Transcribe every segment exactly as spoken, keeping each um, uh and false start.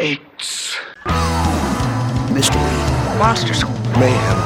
Gates. Mystery. Monsters. Mayhem.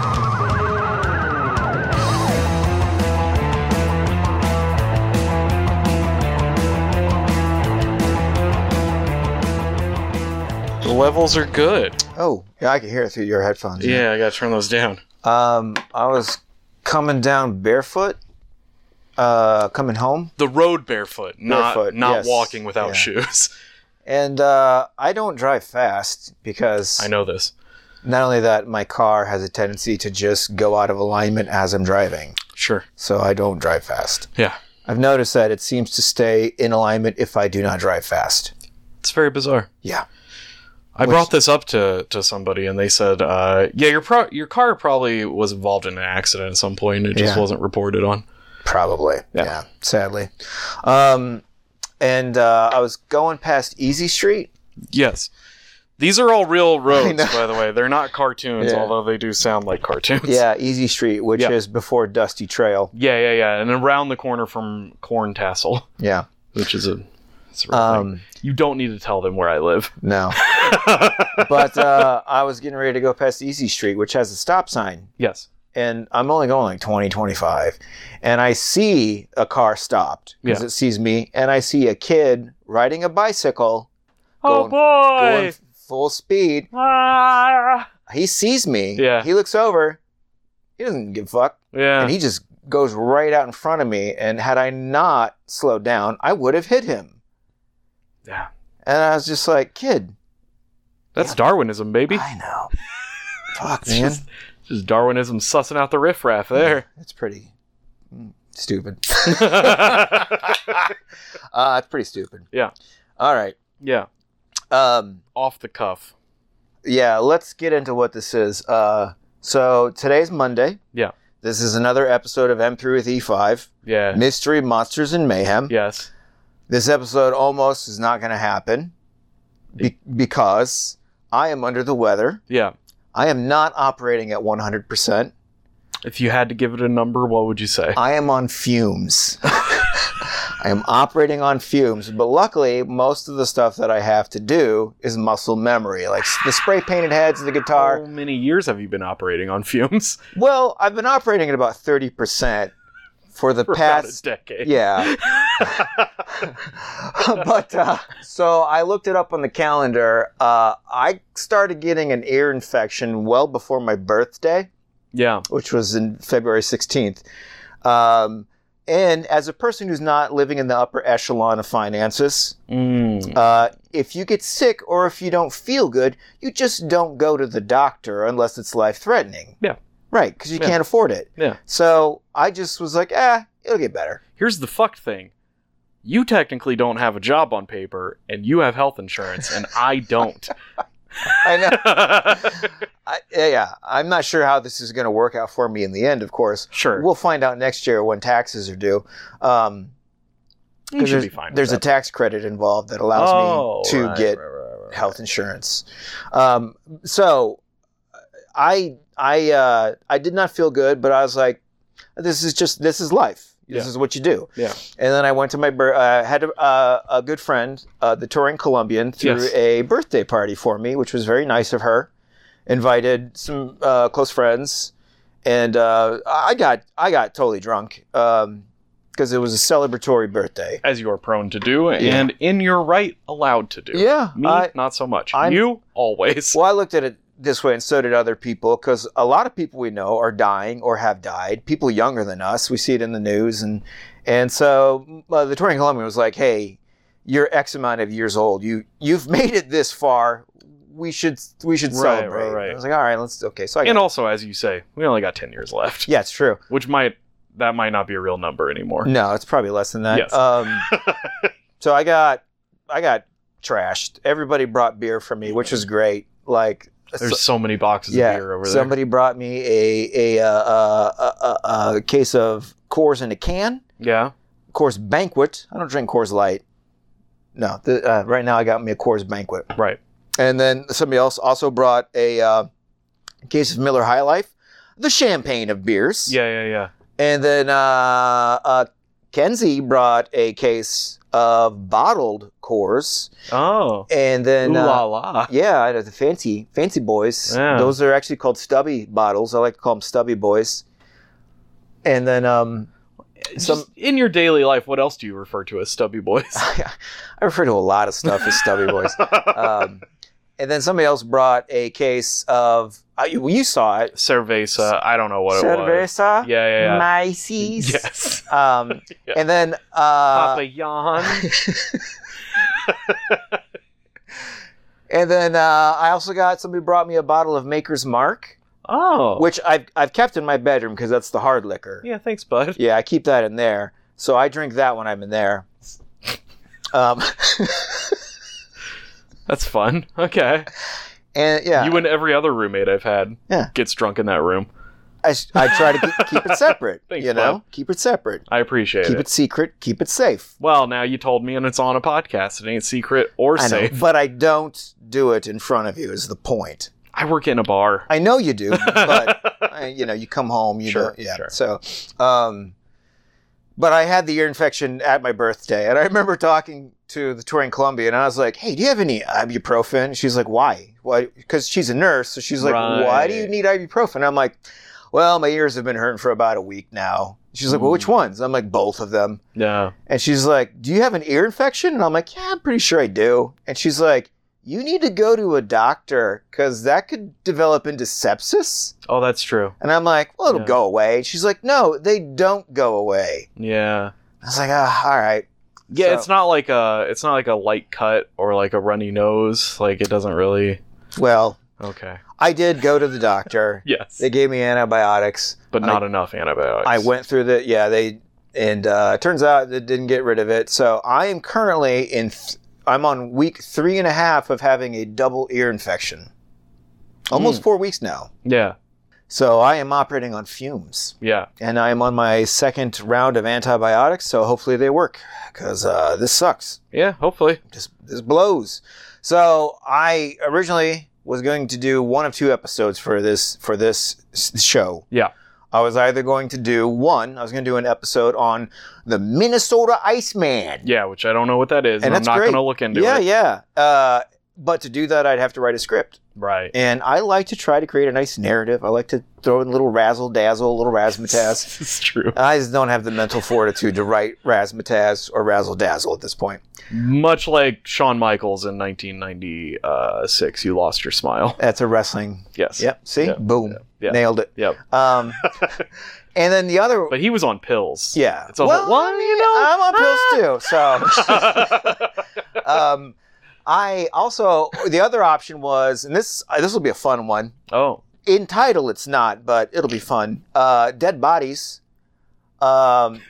The levels are good. Oh, yeah, I can hear it through your headphones. Yeah, I gotta turn those down. Um, I was coming down barefoot, uh, coming home. The road barefoot, not Barefoot, not yes. walking without Yeah. shoes. And uh, I don't drive fast because I know this. not only that, my car has a tendency to just go out of alignment as I'm driving. Sure. So I don't drive fast. Yeah. I've noticed that it seems to stay in alignment if I do not drive fast. It's very bizarre. Yeah. I Which- brought this up to, to somebody, and they said, uh, yeah, your pro- your car probably was involved in an accident at some point, and it just Yeah. wasn't reported on. Probably. Yeah. Yeah, sadly. Um, and uh, I was going past Easy Street. Yes. These are all real roads, know. by the way. They're not cartoons, Yeah. although they do sound like cartoons. Yeah, Easy Street, which Yeah. is before Dusty Trail. Yeah, yeah, yeah. And around the corner from Corn Tassel, Yeah. which is a, it's a real Um, thing. You don't need to tell them where I live. No. But uh, I was getting ready to go past Easy Street, which has a stop sign. Yes. And I'm only going like twenty, twenty-five. And I see a car stopped because Yeah. it sees me. And I see a kid riding a bicycle Oh, Going- boy! going full speed. Ah! He sees me. Yeah. He looks over. He doesn't give a fuck. Yeah. And he just goes right out in front of me. And had I not slowed down, I would have hit him. yeah. And I was just like, kid, That's Darwinism, baby. I know. Fuck, It's man. just, just Darwinism sussing out the riffraff there. It's pretty mm, stupid. uh, it's pretty stupid. Yeah. All right. Yeah. Um, Off the cuff. yeah, let's get into what this is. Uh, so today's Monday. Yeah. This is another episode of M three with E five. Yeah. Mystery, Monsters, and Mayhem. Yes. This episode almost is not going to happen be- because I am under the weather. Yeah. I am not operating at one hundred percent. If you had to give it a number, what would you say? I am on fumes. I am operating on fumes, but luckily, most of the stuff that I have to do is muscle memory, like s- the spray painted heads of the How guitar. many years have you been operating on fumes? Well, I've been operating at about thirty percent for the For about a past. decade. Yeah. But, uh, so I looked it up on the calendar. Uh, I started getting an ear infection well before my birthday, Yeah. which was in February sixteenth. Um, and as a person who's not living in the upper echelon of finances, Mm. uh, if you get sick or if you don't feel good, you just don't go to the doctor unless it's life-threatening. Yeah. Right, because you Yeah. can't afford it. Yeah. So I just was like, eh, it'll get better. Here's the fucked thing. You technically don't have a job on paper, and you have health insurance, and I don't. I know. I, yeah, I'm not sure how this is going to work out for me in the end, of course. Sure. We'll find out next year when taxes are due. Um, You 'cause should there's be fine with there's a that. tax credit involved that allows Oh, me to right, get right, right, right, health insurance. Um, so I I uh, I did not feel good, but I was like, this is just this is life. This Yeah. is what you do. Yeah. And then I went to my bir- uh, had a, uh, a good friend, uh, the touring Colombian, threw Yes. a birthday party for me, which was very nice of her. Invited some uh, close friends, and uh, I got I got totally drunk because it was a celebratory birthday. As you are prone to do, and in your right, allowed to do. Yeah, Me, I- not so much. I'm- you, always. Well, I looked at it this way, and so did other people, because a lot of people we know are dying or have died. People younger than us, we see it in the news, and and so uh, the touring Colombian was like, "Hey, you're X amount of years old. You you've made it this far. We should we should Right, celebrate." right, right. I was like, "All right, let's okay." So I And got, also, as you say, we only got ten years left. yeah, it's true. Which might, that might not be a real number anymore. No, it's probably less than that. Yes. Um, so I got I got trashed. Everybody brought beer for me, which was great. Like. There's so many boxes Yeah, of beer over there. somebody brought me a a, uh, uh, a, a, a case of Coors in a can. Yeah. Coors Banquet. I don't drink Coors Light. No, the, uh, right now I got me a Coors Banquet. Right. And then somebody else also brought a uh, case of Miller High Life, the champagne of beers. Yeah, yeah, yeah. And then uh, uh, Kenzie brought a case of bottled Coors, Oh. and then Ooh uh, la la. yeah, I know the fancy fancy boys. Yeah. Those are actually called stubby bottles. I like to call them stubby boys. And then um, some. Just in your daily life, what else do you refer to as stubby boys? I refer to a lot of stuff as stubby boys. Um, and then somebody else brought a case of. Uh, you, you saw it. Cerveza. I don't know what it was. Cerveza. Yeah, yeah, yeah. Macy's. Yes. Um, Yeah. And then. Uh, Papa Jan. and then uh, I also got somebody brought me a bottle of Maker's Mark, Oh. which I've I've kept in my bedroom because that's the hard liquor. Yeah, thanks, bud. Yeah, I keep that in there, so I drink that when I'm in there. Um, That's fun. Okay. and yeah, You and every other roommate I've had Yeah. gets drunk in that room. I, I try to keep, keep it separate. Thanks, you know, bud. keep it separate. I appreciate Keep it. it secret. Keep it safe. Well, now you told me and it's on a podcast. It ain't secret or I know, safe. but I don't do it in front of you. Is the point? I work in a bar. I know you do, but I, you know, you come home. You Sure, know, yeah. sure. So, um, but I had the ear infection at my birthday, and I remember talking to the touring Columbia, and I was like, "Hey, do you have any ibuprofen?" She's like, "Why? Why?" Because she's a nurse, so she's like, Right. "Why do you need ibuprofen?" I'm like, "Well, my ears have been hurting for about a week now." She's like, "Well, which ones?" I'm like, "Both of them." Yeah. And she's like, "Do you have an ear infection?" And I'm like, "Yeah, I'm pretty sure I do." And she's like, "You need to go to a doctor because that could develop into sepsis." Oh, that's true. And I'm like, "Well, it'll Yeah. go away." And she's like, "No, they don't go away." Yeah. I was like, "Ah, all right." Yeah, So- it's not like a it's not like a light cut or like a runny nose. Like it doesn't really. Well, Okay. I did go to the doctor. Yes. They gave me antibiotics. But not I, enough antibiotics. I went through the, yeah, they, and uh, it turns out it didn't get rid of it. So I am currently in, th- I'm on week three and a half of having a double ear infection. Almost Mm. four weeks now. Yeah. So I am operating on fumes. Yeah. And I am on my second round of antibiotics, so hopefully they work, because uh, this sucks. Yeah. Hopefully. Just this blows. So I originally was going to do one of two episodes for this for this s- show. Yeah. I was either going to do one, I was going to do an episode on the Minnesota Iceman. Yeah. Which I don't know what that is, and, And I'm that's not great. going to look into yeah, it. yeah. Uh, but to do that, I'd have to write a script. Right. And I like to try to create a nice narrative. I like to throw in a little razzle dazzle, a little razzmatazz. It's true. I just don't have the mental fortitude to write razzmatazz or razzle dazzle at this point. Much like Shawn Michaels in nineteen ninety-six, you lost your smile. That's a wrestling. Yes. Yep. See? Yep. Boom. Yeah. Nailed it. Yep. Um, and then the other. But he was on pills. Yeah. It's a well, whole, well, you know. I'm on pills too. So, um, I also the other option was, and this uh, this will be a fun one. Oh. In title, it's not, but it'll be fun. Uh, Dead Bodies. Um,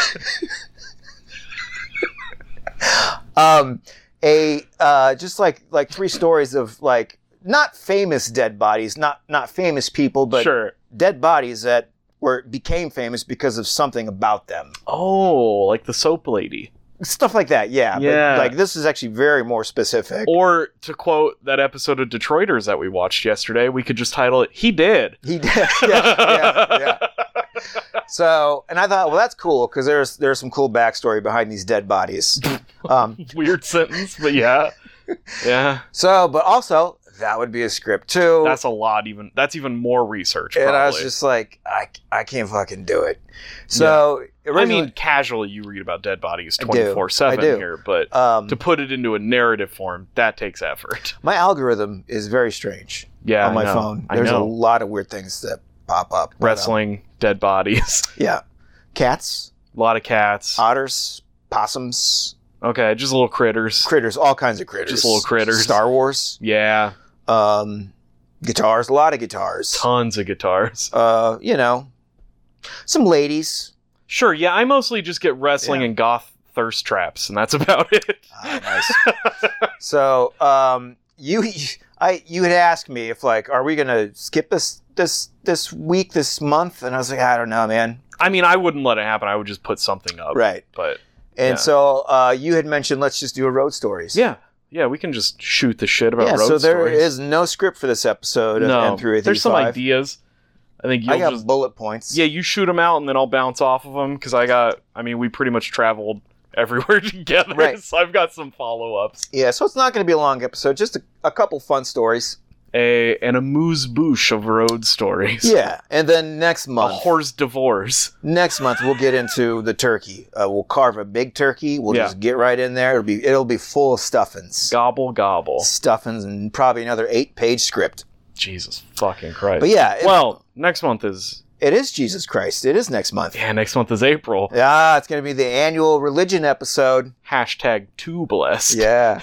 um, a uh, just like like three stories of like not famous dead bodies, not not famous people, but Sure. dead bodies that were became famous because of something about them. Oh, like the soap lady. Stuff like that, yeah. Yeah. But like this is actually very more specific. Or to quote that episode of Detroiters that we watched yesterday, we could just title it "He Did." He did, yeah, yeah, yeah. So, and I thought, well, that's cool because there's there's some cool backstory behind these dead bodies. Um, Weird sentence, but yeah, yeah. so, but also that would be a script too. That's a lot. Even that's even more research. and Probably. I was just like, I, I can't fucking do it. So, I originally, mean, casually you read about dead bodies I do. twenty-four I seven do. here, but um, to put it into a narrative form, that takes effort. my algorithm is very strange Yeah, on my I know. phone. I There's a know. lot of weird things that pop up. But, um, Wrestling, dead bodies, yeah. Cats, a lot of cats. otters, possums, Okay, just little critters. critters, all kinds of critters. Just little critters. Star Wars. Yeah, Um, guitars, a lot of guitars. tons of guitars. Uh, you know, some ladies. Sure, yeah, I mostly just get wrestling Yeah. and goth thirst traps, and that's about it. Ah, nice. So, um, you, I, you had asked me if like, are we gonna skip this, this, this week, this month? And I was like, I don't know, man. I mean, I wouldn't let it happen. I would just put something up. Right. But And Yeah. so, uh, you had mentioned let's just do a road stories. yeah, yeah, we can just shoot the shit about Yeah. road So there stories. is no script for this episode. no, of M three there's some eighty-five. ideas. I think I you'll got just bullet points. yeah, you shoot them out and then I'll bounce off of them because I got. I mean, we pretty much traveled everywhere together. Right. So I've got some follow-ups. Yeah, so it's not going to be a long episode, just a, a couple fun stories. A and a moose-bouche of road stories. Yeah, and then next A month, horse divorce. next month we'll get into the turkey. Uh, we'll carve a big turkey. We'll Yeah. just get right in there. It'll be it'll be full of stuffings, Gobble, gobble. stuffings, and probably another eight-page script. Jesus fucking Christ. But yeah, it, Well, next month is... it is Jesus Christ. It is next month. Yeah, next month is April. Ah, it's going to be the annual religion episode. Hashtag too blessed. Yeah.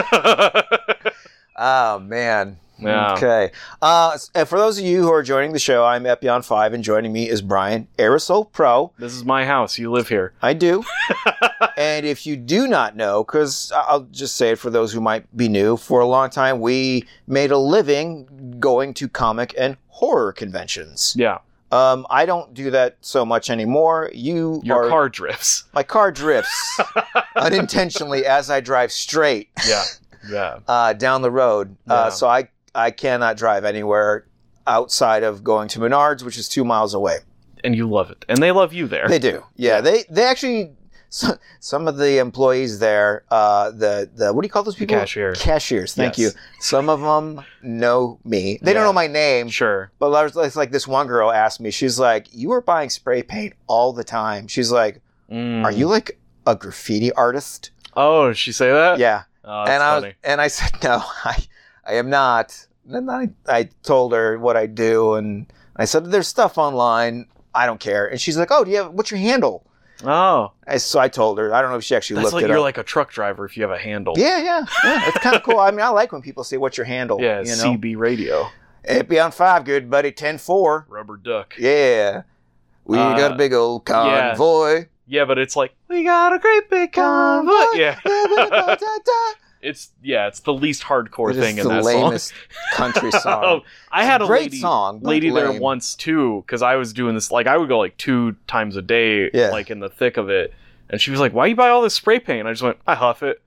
Oh man. Yeah. Okay. Uh, and for those of you who are joining the show, I'm Epion five, and joining me is Brian, Aerosol Pro. This is my house. You live here. I do. And if you do not know, because I'll just say it for those who might be new, for a long time we made a living going to comic and horror conventions. Yeah. Um, I don't do that so much anymore. You Your are, car drifts. my car drifts unintentionally as I drive straight Yeah. Yeah. uh, down the road. Uh, Yeah. so I, I cannot drive anywhere outside of going to Menards, which is two miles away. And you love it. And they love you there. They do. Yeah, they they actually so, some of the employees there, uh, the the what do you call those people? cashiers. Cashiers. Thank Yes. you. Some of them know me. They don't Yeah. know my name. Sure. But I was, it's like this one girl asked me. She's like, "You are buying spray paint all the time." She's like, Mm. "Are you like a graffiti artist?" Oh, did she say that? Yeah. Oh, that's and I was, funny. and I said, "No, I I am not." And I I told her what I do, and I said, "There's stuff online. I don't care." And she's like, "Oh, do you have what's your handle?" Oh. I, so I told her. I don't know if she actually That's looked like it you're up. like a truck driver if you have a handle. yeah, yeah, yeah. It's kind of cool. I mean, I like when people say, "What's your handle?" Yeah, you know. C B radio. Epion five, good buddy. ten four. Rubber duck. Yeah. We Uh, got a big old yeah. convoy. Yeah, but it's like, we got a great big convoy. Yeah. It's, yeah, it's the least hardcore It is thing in the that lamest country song. song. I had a Great lady, song, but lady there lame. once too, because I was doing this, like I would go like two times a day, Yeah. like in the thick of it. And she was like, why you buy all this spray paint? I just went, I huff it.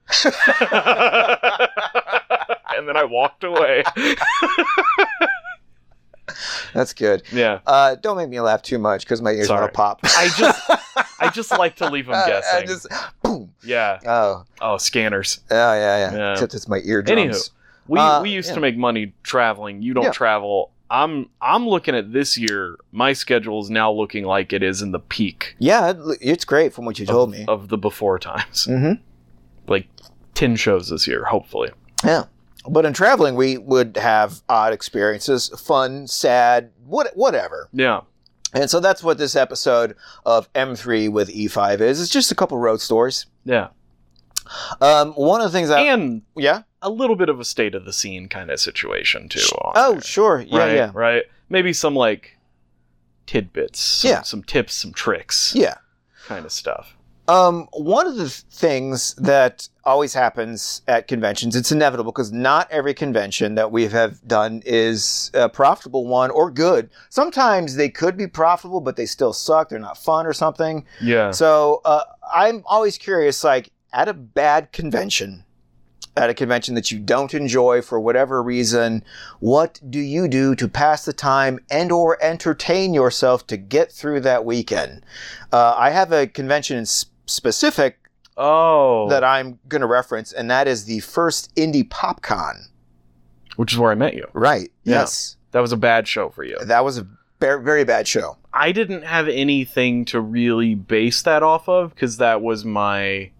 And then I walked away. That's good. Yeah. Uh, don't make me laugh too much because my ears Sorry. want to pop. I just I just like to leave them I- I guessing. just, boom. Yeah. Oh, Oh, scanners. oh yeah, yeah, Yeah. Except it's my eardrums. Anywho, we Uh, we used yeah. to make money traveling. You don't Yeah. travel. I'm I'm looking at this year. My schedule is now looking like it is in the peak Yeah, it, it's great from what you told of, me. of the before times. Mm-hmm. Like ten shows this year, hopefully. Yeah. But in traveling, we would have odd experiences, fun, sad, what, whatever. Yeah. And so that's what this episode of M three with E five is. It's just a couple road stories. Yeah. Um, one of the things that... And yeah? a little bit of a state of the scene kind of situation too. on Oh, there. sure. Yeah, right, yeah. Right. Maybe some like tidbits. Some, Yeah. Some tips, some tricks. Yeah. Kind of stuff. Um, one of the th- things that always happens at conventions, it's inevitable because not every convention that we have done is a profitable one or good. Sometimes they could be profitable, but they still suck. They're not fun or something. Yeah. So uh, I'm always curious, like at a bad convention, at a convention that you don't enjoy for whatever reason, what do you do to pass the time and or entertain yourself to get through that weekend? Uh, I have a convention in s- specific Oh. that I'm going to reference, and that is the first Indie PopCon. Which is where I met you. Right. Yeah. Yes. That was a bad show for you. That was a very, very bad show. I didn't have anything to really base that off of because that was my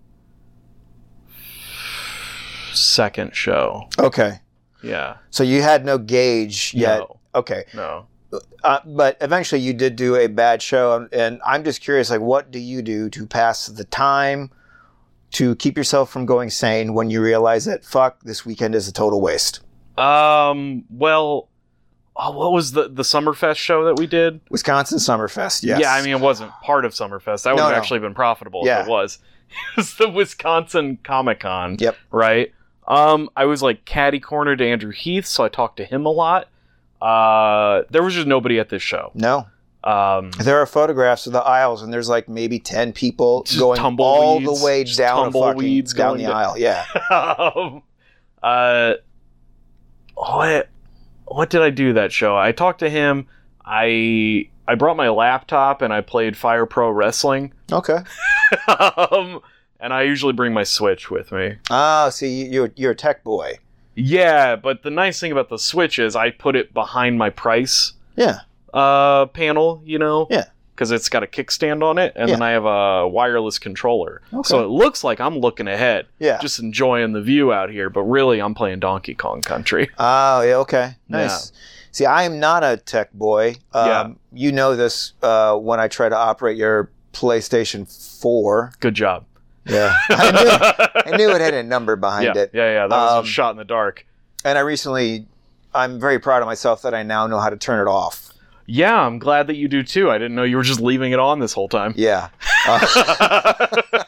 second show. Okay. Yeah. So you had no gauge yet. No. Okay. No. Uh, but eventually you did do a bad show, and I'm just curious, like, what do you do to pass the time to keep yourself from going sane when you realize that, fuck, this weekend is a total waste? Um. Well. Oh, what was the the Summerfest show that we did? Wisconsin Summerfest, yes. Yeah, I mean, it wasn't part of Summerfest. That would No, have no. actually been profitable Yeah. if it was. It's the Wisconsin Comic Con. Yep. Right? Um, I was like catty cornered to Andrew Heath, so I talked to him a lot. Uh, there was just nobody at this show. No. Um, There are photographs of the aisles, and there's like maybe ten people Just going all the tumbleweeds, way just down, a fucking, tumbleweeds down going the to- aisle. Yeah. um, uh, what what did I do that show? I talked to him. I I brought my laptop and I played Fire Pro Wrestling. Okay. um, And I usually bring my Switch with me. Oh, see, you're you're a tech boy. Yeah, but the nice thing about the Switch is I put it behind my price Yeah. uh, panel, you know? Yeah. Because it's got a kickstand on it, and Yeah. then I have a wireless controller. Okay. So it looks like I'm looking ahead. Yeah. Just enjoying the view out here, but really I'm playing Donkey Kong Country. Oh, yeah, okay. Nice. See, I am not a tech boy. Um, Yeah. You know this uh, when I try to operate your PlayStation four. Good job. Yeah. I knew, I knew it had a number behind Yeah, it. yeah, yeah. That was Um, a shot in the dark. And I recently, I'm very proud of myself that I now know how to turn it off. Yeah, I'm glad that you do too. I didn't know you were just leaving it on this whole time. Yeah. Uh,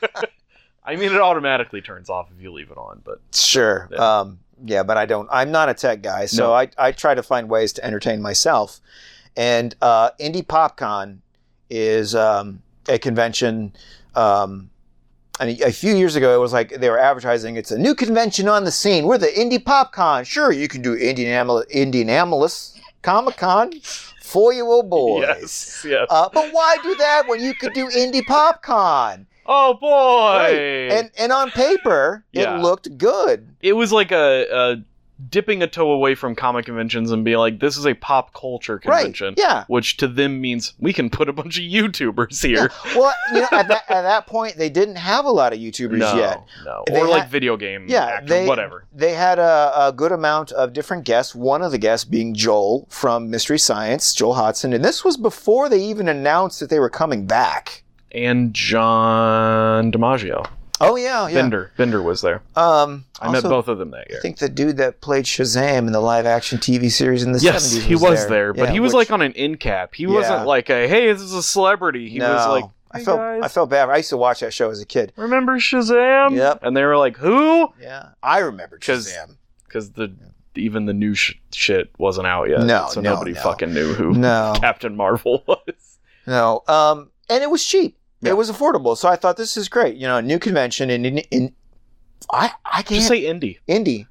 I mean, it automatically turns off if you leave it on, but sure. Yeah. Um, yeah, but I don't, I'm not a tech guy. So No. I, I try to find ways to entertain myself. And uh, Indie PopCon is um, a convention. Um, and a, a few years ago, it was like they were advertising, it's a new convention on the scene. We're the Indie PopCon. Sure, you can do Indianapolis, Indianapolis Comic Con for you old boys. yes, yes. Uh, but why do that when you could do Indie PopCon? oh boy! Right. And and on paper, Yeah. it looked good. It was like a, a dipping a toe away from comic conventions and being like, this is a pop culture convention. Right. Yeah. Which to them means we can put a bunch of YouTubers here. Yeah. Well, you know, at that at that point, they didn't have a lot of YouTubers No, yet. no. They Or like had- video game Yeah, actors, they whatever. They had a, a good amount of different guests. One of the guests being Joel from Mystery Science, Joel Hodgson, and this was before they even announced that they were coming back. And John DiMaggio. Oh yeah, yeah. Bender. Bender was there. Um, I met also, both of them that year. I think the dude that played Shazam in the live-action T V series in the Yes, seventies he was, was there. there, but Yeah, he was which- like on an end cap. He Yeah. wasn't like a, hey, this is a celebrity. He no, was like, I hey felt guys, I felt bad. I used to watch that show as a kid. remember Shazam? Yep. And they were like, who? Yeah, I remember 'Cause- Shazam. Because the even the new sh- shit wasn't out yet. No, so no, nobody no. fucking knew who No, Captain Marvel was. no. Um, and it was cheap. Yeah. It was affordable. So I thought this is great. You know, a new convention in in, in I I can't Just say indie. indie.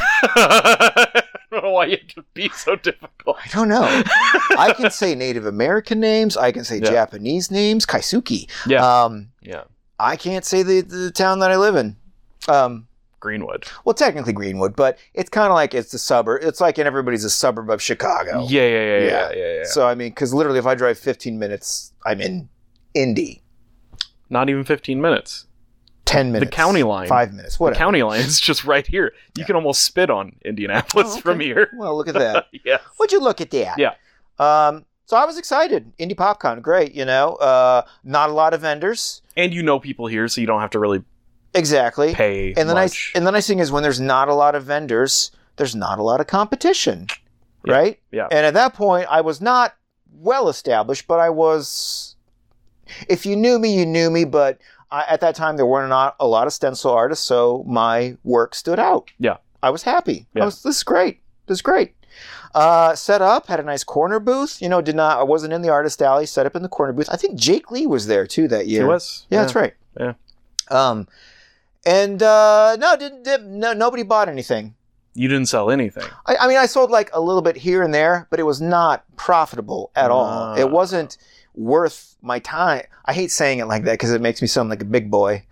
I don't know why you have to be so difficult. I don't know. I can say Native American names. I can say Yeah. Japanese names. Kaisuki. Yeah, Um, yeah. I can't say the the town that I live in. Um, Greenwood. well, technically Greenwood, but it's kind of like it's the suburb. It's like in everybody's a suburb of Chicago. Yeah, yeah, yeah, yeah, Yeah. yeah, yeah. So I mean, because literally, if I drive fifteen minutes, I'm in Indy. Not even fifteen minutes. Ten minutes. county line. Five minutes. The Whatever. county line is just right here. You Yeah. can almost spit on Indianapolis Oh, okay. from here. Well, look at that. Yeah. Would you look at that? Yeah. Um, so I was excited. Indie PopCon, great. You know, uh, not a lot of vendors. And you know people here, so you don't have to really Exactly. pay And the nice much. and the nice thing is when there's not a lot of vendors, there's not a lot of competition, Yeah. right? Yeah. And at that point, I was not well established, but I was. If you knew me, you knew me. But I, at that time, there were not a lot of stencil artists, so my work stood out. Yeah. I was happy. Yeah. I was. This is great. This is great. Uh, set up, had a nice corner booth. You know, did not. I wasn't in the artist alley. Set up in the corner booth. I think Jake Lee was there too that year. He was. Yeah, that's right. Yeah. Um, and uh, no, didn't, didn't no, nobody bought anything. You didn't sell anything. I, I mean, I sold like a little bit here and there, but it was not profitable at all. Ah. It wasn't worth my time. I hate saying it like that because it makes me sound like a big boy.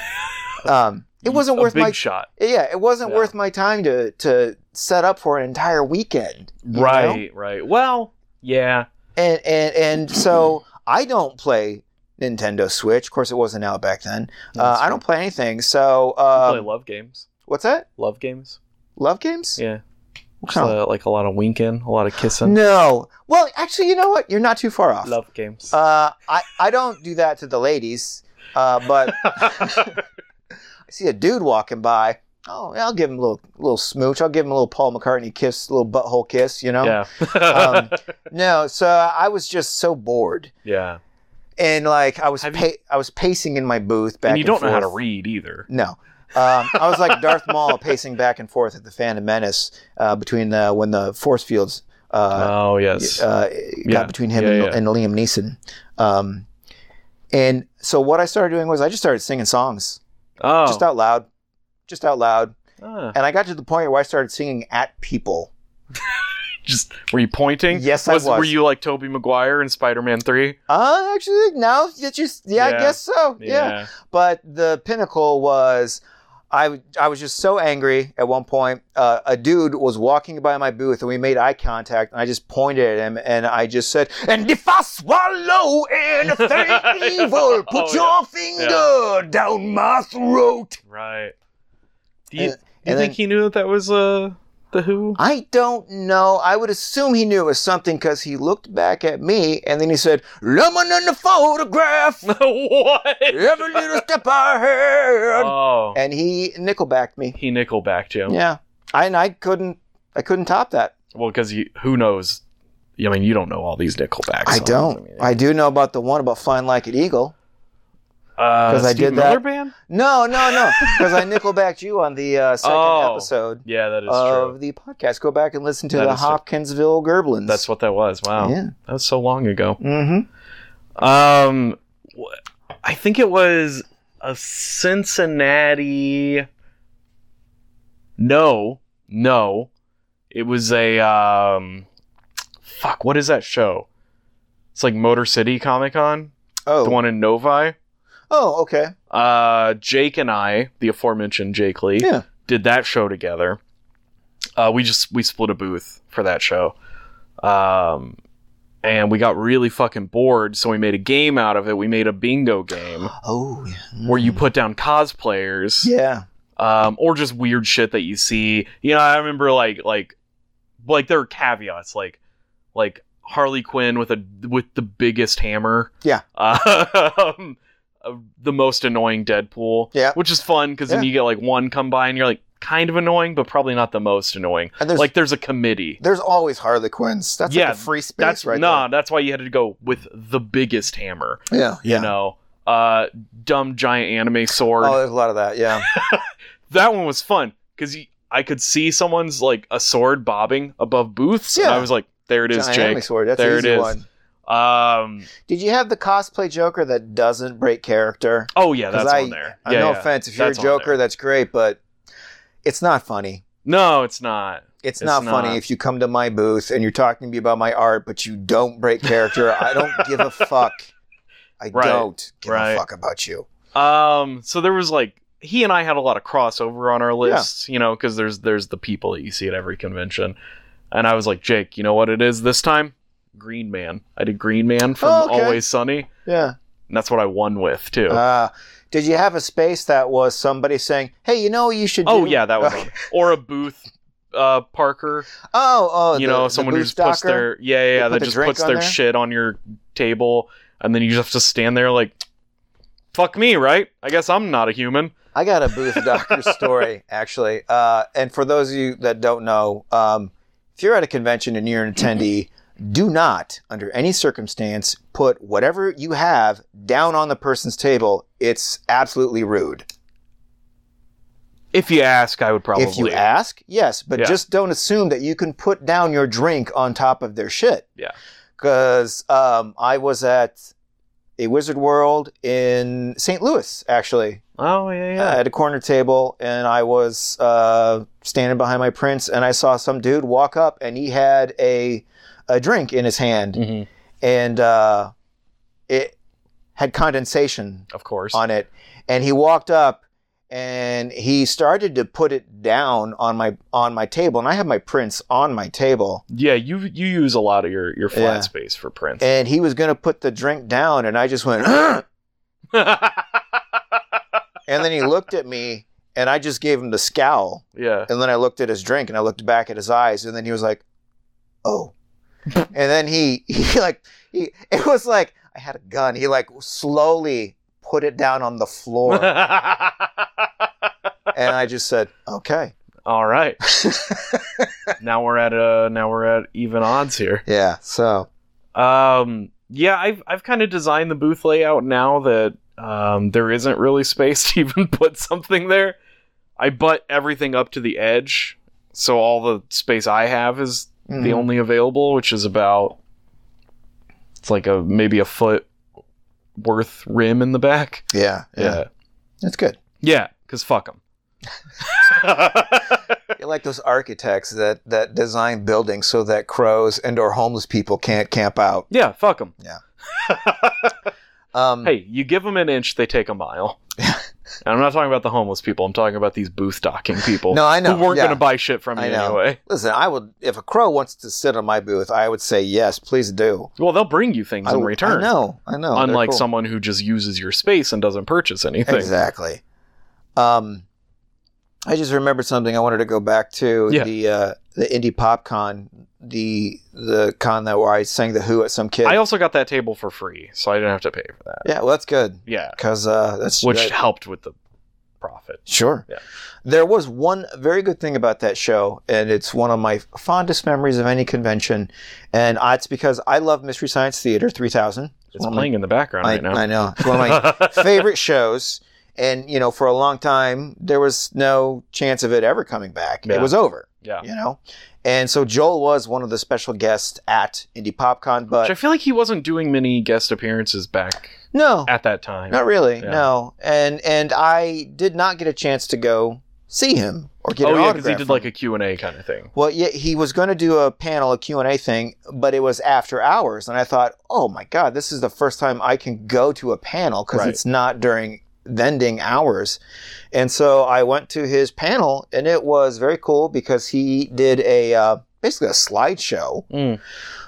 Um, it wasn't a worth big my shot. yeah, it wasn't Yeah. worth my time to to set up for an entire weekend. you know? Right, right. Well, yeah. And and and so I don't play Nintendo Switch. Of course, it wasn't out back then. Uh, That's I true. don't play anything. So You um, play love games. what's that? Love games. Love games? Yeah. What Just, kind of- uh, like a lot of winking, a lot of kissing. No. Well, actually, you know what? You're not too far off. Love games. Uh, I, I don't do that to the ladies, uh, but I see a dude walking by. Oh, I'll give him a little little smooch. I'll give him a little Paul McCartney kiss, a little butthole kiss, you know? yeah. Um, no, so I was just so bored. yeah. And like I was Have pa- I was pacing in my booth back And and you don't know how to forth. read either. No. Um, I was like Darth Maul pacing back and forth at the Phantom Menace uh, between the, when the force fields uh, oh, yes. uh, got Yeah. between him Yeah, and, yeah. and Liam Neeson. Um, and so what I started doing was I just started singing songs oh. just out loud, just out loud. Ah. And I got to the point where I started singing at people. Just were you pointing? Yes, I was. Were you like Tobey Maguire in Spider-Man three? Uh, actually, now that you, yeah, I Yeah. guess so. Yeah. Yeah. But the pinnacle was, I, I was just so angry at one point. Uh, a dude was walking by my booth and we made eye contact and I just pointed at him and I just said, and if I swallow anything evil, put Oh, your yeah. finger down my throat. Right. Do you, And- do you and think then- he knew that that was uh, the Who? I don't know. I would assume he knew it was something because he looked back at me and then he said, lemon in the photograph. What? Every little step I had. Oh, And he nickelbacked me. he nickelbacked you. Yeah. I, and I couldn't, I couldn't top that. Well, because who knows? I mean, you don't know all these Nickelback songs. I don't. mean, I do know about the one about Flying Like an Eagle. Because I did that- Miller Band? No, no, no. Because I nickelbacked you on the uh, second Oh, episode Yeah, that is of true. the podcast. Go back and listen to That the is true. Hopkinsville Gerblins. That's what that was. Wow. Yeah. That was so long ago. Mm-hmm. Um, wh- I think it was a Cincinnati. No, no, it was a um. Fuck, what is that show? It's like Motor City Comic Con, Oh. the one in Novi. Oh, okay. Uh, Jake and I, the aforementioned Jake Lee, Yeah. did that show together. Uh, we just we split a booth for that show. Um. And we got really fucking bored, so we made a game out of it. We made a bingo game Oh, yeah. where you put down cosplayers, Yeah. um, or just weird shit that you see. You know, I remember like like like there were caveats, like like Harley Quinn with a with the biggest hammer. Yeah. Um, uh, the most annoying Deadpool. Yeah. Which is fun because then Yeah. you get like one come by and you're like kind of annoying, but probably not the most annoying. And there's Like there's a committee. there's always Harley Quinns. That's Yeah, like a free space That's right nah. That's why you had to go with the biggest hammer. there. Yeah. You know, uh, dumb giant anime sword. Oh, there's a lot of that. Yeah. That one was fun because I could see someone's like a sword bobbing above booths, and Yeah. I was like, "There it is, Giant Jake." anime sword. That's There an easy it is. one. Um. Did you have the cosplay Joker that doesn't break character? Oh yeah, that's I, on there. uh, Yeah, no yeah. offense, if you're That's a on Joker, there. that's great, but it's not funny. No, it's not. It's, It's not, not. funny if you come to my booth and you're talking to me about my art, but you don't break character. I don't give a fuck. I Right. don't give Right. a fuck about you. Um. So there was like he and I had a lot of crossover on our lists, you know, because there's there's the people that you see at every convention, and I was like, Jake, you know what it is this time? Green Man. I did Green Man from Oh, okay. Always Sunny, Yeah. and that's what I won with too. Uh, did you have a space that was somebody saying, "Hey, you know what you should do"? oh yeah, that was on. Or a booth. Uh, Parker, Oh, oh, you the- know, the someone who booth just puts docker? their yeah, yeah, They yeah put that the just drink puts on their there? shit on your table, and then you just have to stand there like, fuck me, right? I guess I'm not a human. I got a booth doctor story actually. Uh, and for those of you that don't know, um, if you're at a convention and you're an attendee, do not, under any circumstance, put whatever you have down on the person's table. It's absolutely rude. If you ask, I would probably. If you ask, yes, but Yeah. just don't assume that you can put down your drink on top of their shit. Yeah. Because um, I was at a Wizard World in Saint Louis, actually, Oh yeah, yeah. uh, at a corner table, and I was uh, standing behind my prints, and I saw some dude walk up, and he had a a drink in his hand, Mhm. and uh, it had condensation Of course. on it, and he walked up and he started to put it down on my on my table, and I have my prints on my table, Yeah, you you use a lot of your your flat Yeah. space for prints. and he was going to put the drink down, and I just went, "Ugh!" And then he looked at me, and I just gave him the scowl, yeah. and then I looked at his drink, and I looked back at his eyes, and then he was like, "Oh," and then he he like he it was like I had a gun. He like slowly put it down on the floor, and I just said, "Okay." All right. now we're at uh now we're at even odds here. Yeah. So. Um yeah, I've I've kind of designed the booth layout now that um there isn't really space to even put something there. I butt everything up to the edge, so all the space I have is the Mhm. only available, which is about it's like a maybe a foot worth rim in the back. Yeah. Yeah. Yeah. That's good. Yeah, cuz fuck them. like those architects that, that design buildings so that crows and or homeless people can't camp out. Yeah, fuck them. Yeah. um, Hey, you give them an inch, they take a mile. And I'm not talking about the homeless people. I'm talking about these booth docking people. No, I know. Who weren't yeah. going to buy shit from you I know. anyway. Listen, I would if a crow wants to sit on my booth, I would say yes, please do. Well, they'll bring you things I, in return. I know, I know. Unlike They're cool. someone who just uses your space and doesn't purchase anything. Exactly. Um, I just remembered something I wanted to go back to. Yeah. The uh, the Indie Pop Con, the the con that where I sang the Who at some kid. I also got that table for free, so I didn't have to pay for that. yeah, well, that's good. Yeah. Because uh, that's Which that- helped with the profit. Sure. Yeah. There was one very good thing about that show, and it's one of my fondest memories of any convention, and I, it's because I love Mystery Science Theater three thousand. It's playing in the background I, right now. I know. It's one of my favorite shows, and, you know, for a long time, there was no chance of it ever coming back. Yeah. It was over, Yeah. you know? And so Joel was one of the special guests at Indie PopCon, Which but I feel like he wasn't doing many guest appearances back no, at that time. not really, Yeah. no. And and I did not get a chance to go see him or get oh, an yeah, autograph because he did from like him. a Q and A kind of thing. Well, yeah, he was going to do a panel, a Q and A thing, but it was after hours. And I thought, oh my God, this is the first time I can go to a panel because Right. it's not during vending hours. And so I went to his panel, and it was very cool because he did a uh, basically a slideshow Mm.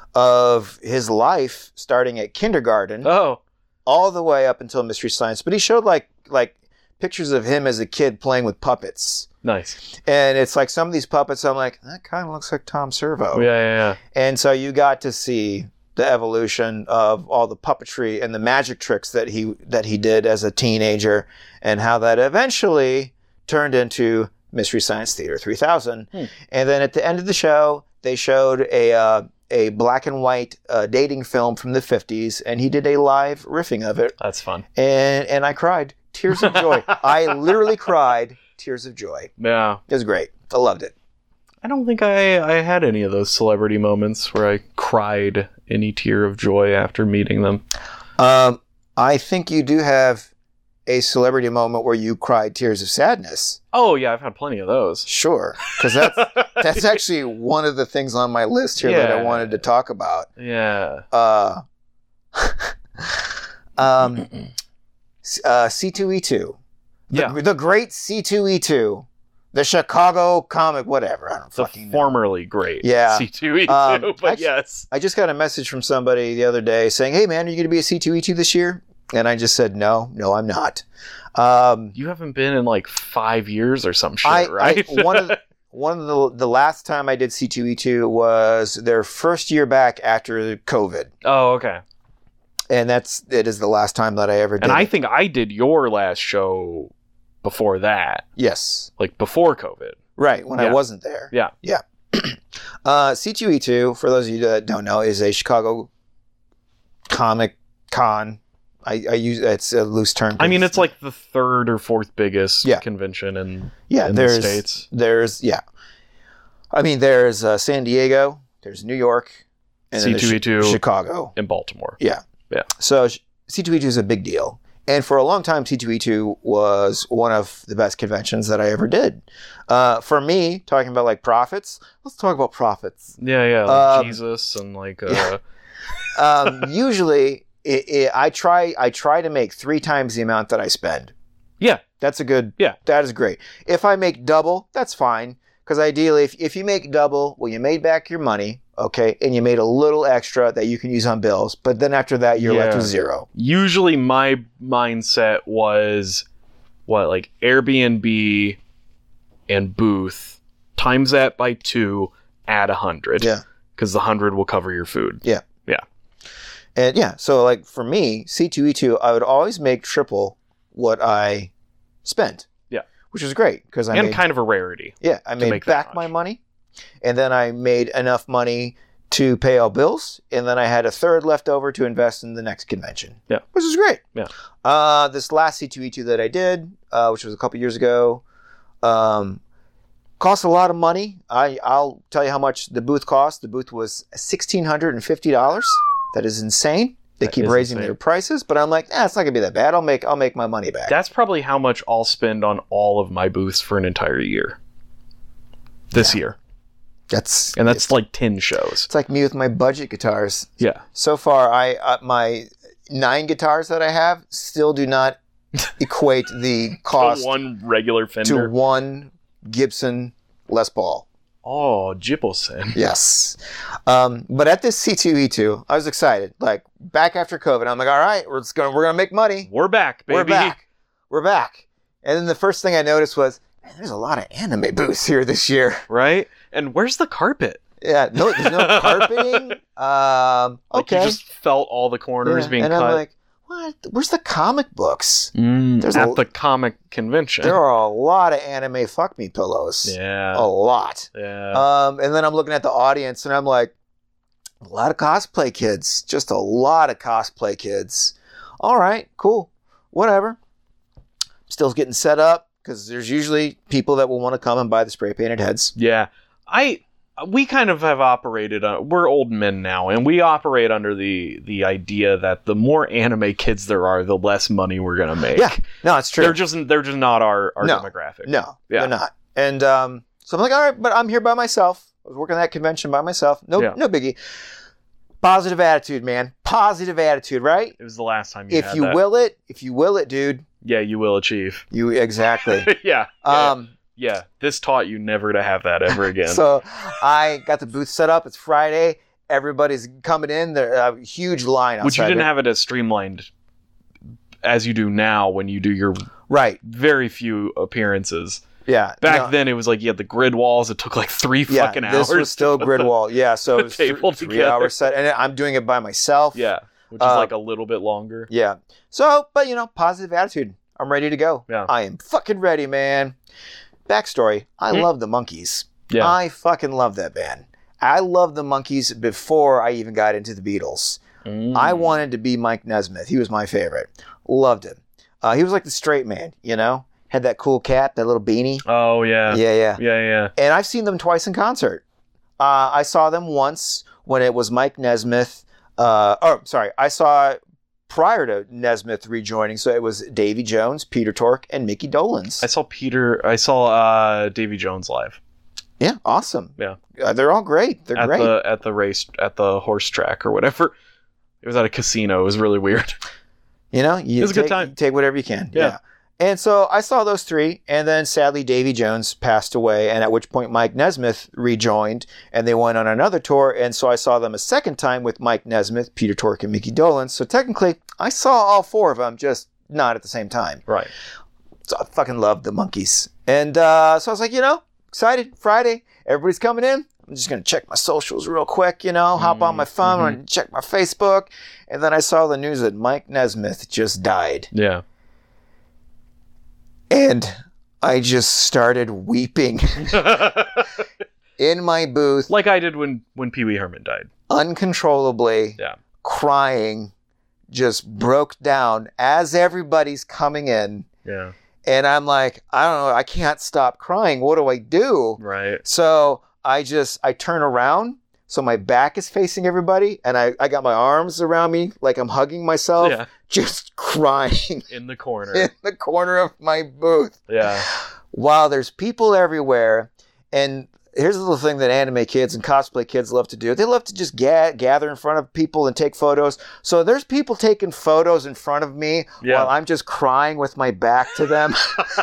of his life starting at kindergarten Oh, all the way up until Mystery Science. But he showed like like pictures of him as a kid playing with puppets. nice. And it's like some of these puppets, I'm like, that kind of looks like Tom Servo. Yeah, yeah, yeah. And so you got to see the evolution of all the puppetry and the magic tricks that he that he did as a teenager, and how that eventually turned into Mystery Science Theater three thousand. Hmm. And then at the end of the show, they showed a uh, a black and white uh, dating film from the fifties, and he did a live riffing of it, That's fun. and and I cried tears of joy. I literally cried tears of joy. Yeah. It was great. I loved it. I don't think I, I had any of those celebrity moments where I cried any tear of joy after meeting them. Um, I think you do have a celebrity moment where you cried tears of sadness. Oh, yeah, I've had plenty of those. Sure, because that's that's actually one of the things on my list here that I Yeah. wanted to talk about. Yeah. Uh, um, uh, C two E two, the, Yeah. the great C two E two, the Chicago comic, whatever. I don't The fucking know. formerly great Yeah. C two E two, Um, but actually- yes. I just got a message from somebody the other day saying, "Hey, man, are you going to be at C two E two this year?" And I just said, "No, no, I'm not." Um, You haven't been in like five years or some shit, I, right? I one of the, one of the the last time I did C two E two was their first year back after COVID, oh, okay. and that's it is the last time that I ever did. And I it. think I did your last show before that, yes, like before COVID. right when I Yeah. wasn't there. Yeah. yeah. uh, C two E two, for those of you that don't know, is a Chicago comic con. I, I use it's a loose term. I mean, it's like the third or fourth biggest Yeah. convention in, yeah. in the There's States. there's yeah. I mean, there's uh, San Diego, there's New York, and then C two E two. there's Chicago. in Baltimore. Yeah. Yeah. So C two E two is a big deal. And for a long time, C two E two was one of the best conventions that I ever did. Uh, for me, talking about like profits, let's talk about profits. Yeah, yeah. Like Um, Jesus and like, uh, yeah. Um, usually, it, it, I try I try to make three times the amount that I spend. yeah, That's a good, Yeah. that is great. If I make double, that's fine. Because ideally, if, if you make double, well, you made back your money, okay, and you made a little extra that you can use on bills. But then after that, you're left Yeah. with zero. usually my mindset was what, like Airbnb and booth, times that by two, add a hundred. Yeah. Because the hundred will cover your food. Yeah. Yeah. And yeah, so like for me, C two E two, I would always make triple what I spent. Yeah. Which was great because I and made, kind of a rarity. yeah, I made make that back much. my money, and then I made enough money to pay all bills, and then I had a third left over to invest in the next convention. Yeah. Which is great. Yeah. Uh, this last C two E two that I did, uh, which was a couple years ago, um, cost a lot of money. I, I'll tell you how much the booth cost. The booth was one thousand six hundred fifty dollars. That is insane. They That keep is raising insane. their prices, but I'm like, eh, it's not gonna be that bad. I'll make I'll make my money back. That's probably how much I'll spend on all of my booths for an entire year. this Yeah. year. That's And that's like ten shows. it's like me with my budget guitars. Yeah. So far, I uh, my nine guitars that I have still do not equate the cost The one regular to Fender. one Gibson Les Paul. Oh, Jippleson. Yes. Um, but at this C two E two, I was excited. Like back after COVID, I'm like, all right, we're just gonna we're gonna make money. We're back, baby. We're back. We're back. And then the first thing I noticed was, man, there's a lot of anime booths here this year. Right? And where's the carpet? Yeah, no, there's no carpeting. Um, Like okay. you just felt all the corners Yeah, being and cut. I'm like, what? Where's the comic books? Mm, there's at a- the comic convention. There are a lot of anime fuck me pillows. yeah. A lot. Yeah. Um, and then I'm looking at the audience and I'm like, a lot of cosplay kids. Just a lot of cosplay kids. All right, cool. Whatever. Still getting set up because there's usually people that will want to come and buy the spray painted heads. Yeah, I we kind of have operated. Uh, we're old men now, and we operate under the the idea that the more anime kids there are, the less money we're gonna make. Yeah, no, it's true. they're just they're just not our our No. demographic. No, Yeah. they're not. And um, so I'm like, all right, but I'm here by myself. I was working that convention by myself. No, Yeah. no biggie. Positive attitude, man. Positive attitude, right? It was the last time you If had you that. will it, if you will it, dude, yeah, you will achieve. you exactly. yeah, yeah, um, yeah. This taught you never to have that ever again. so I got the booth set up. It's Friday. Everybody's coming in. There's a huge line outside. Which you didn't there. have it as streamlined as you do now when you do your Right. very few appearances. Yeah. Back No, then, it was like you had the grid walls. It took like three yeah, fucking hours. this was still to put grid the- wall. Yeah. So the it was three, table three together. hour set, and I'm doing it by myself. Yeah, which is Uh, like a little bit longer. Yeah. So, but you know, positive attitude. I'm ready to go. Yeah. I am fucking ready, man. Backstory: I Hmm. love the Monkees. Yeah. I fucking love that band. I loved the Monkees before I even got into the Beatles. Mm. I wanted to be Mike Nesmith. He was my favorite. Loved him. Uh, he was like the straight man, you know? Had that cool cap, that little beanie. Oh yeah. Yeah, yeah. Yeah, yeah. And I've seen them twice in concert. Uh, I saw them once when it was Mike Nesmith. Uh, oh, sorry. I saw prior to Nesmith rejoining. So it was Davy Jones, Peter Tork, and Mickey Dolenz. I saw Peter. I saw uh, Davy Jones live Yeah, awesome. Yeah. Uh, they're all great. They're at great. the at the race at the horse track or whatever. It was at a casino. It was really weird. You know, you It was a take, good time. you take whatever you can. Yeah. And so I saw those three, and then sadly Davy Jones passed away, and at which point Mike Nesmith rejoined, and they went on another tour, and so I saw them a second time with Mike Nesmith, Peter Tork, and Mickey Dolenz. So technically, I saw all four of them, just not at the same time. Right. So I fucking loved the Monkees. And uh, so I was like, you know, excited, Friday, everybody's coming in. I'm just going to check my socials real quick, you know, hop on my phone Mhm. and check my Facebook. And then I saw the news that Mike Nesmith just died. Yeah. And I just started weeping in my booth, Like I did when when Pee Wee Herman died. uncontrollably, Yeah. crying, just broke down as everybody's coming in. Yeah. And I'm like, I don't know, I can't stop crying. What do I do? Right. So I just, I turn around. So my back is facing everybody. And I, I got my arms around me like I'm hugging myself, Yeah. just crying In the corner. in the corner of my booth. Yeah. While there's people everywhere. And here's the little thing that anime kids and cosplay kids love to do. They love to just ga- gather in front of people and take photos. So there's people taking photos in front of me Yeah. while I'm just crying with my back to them.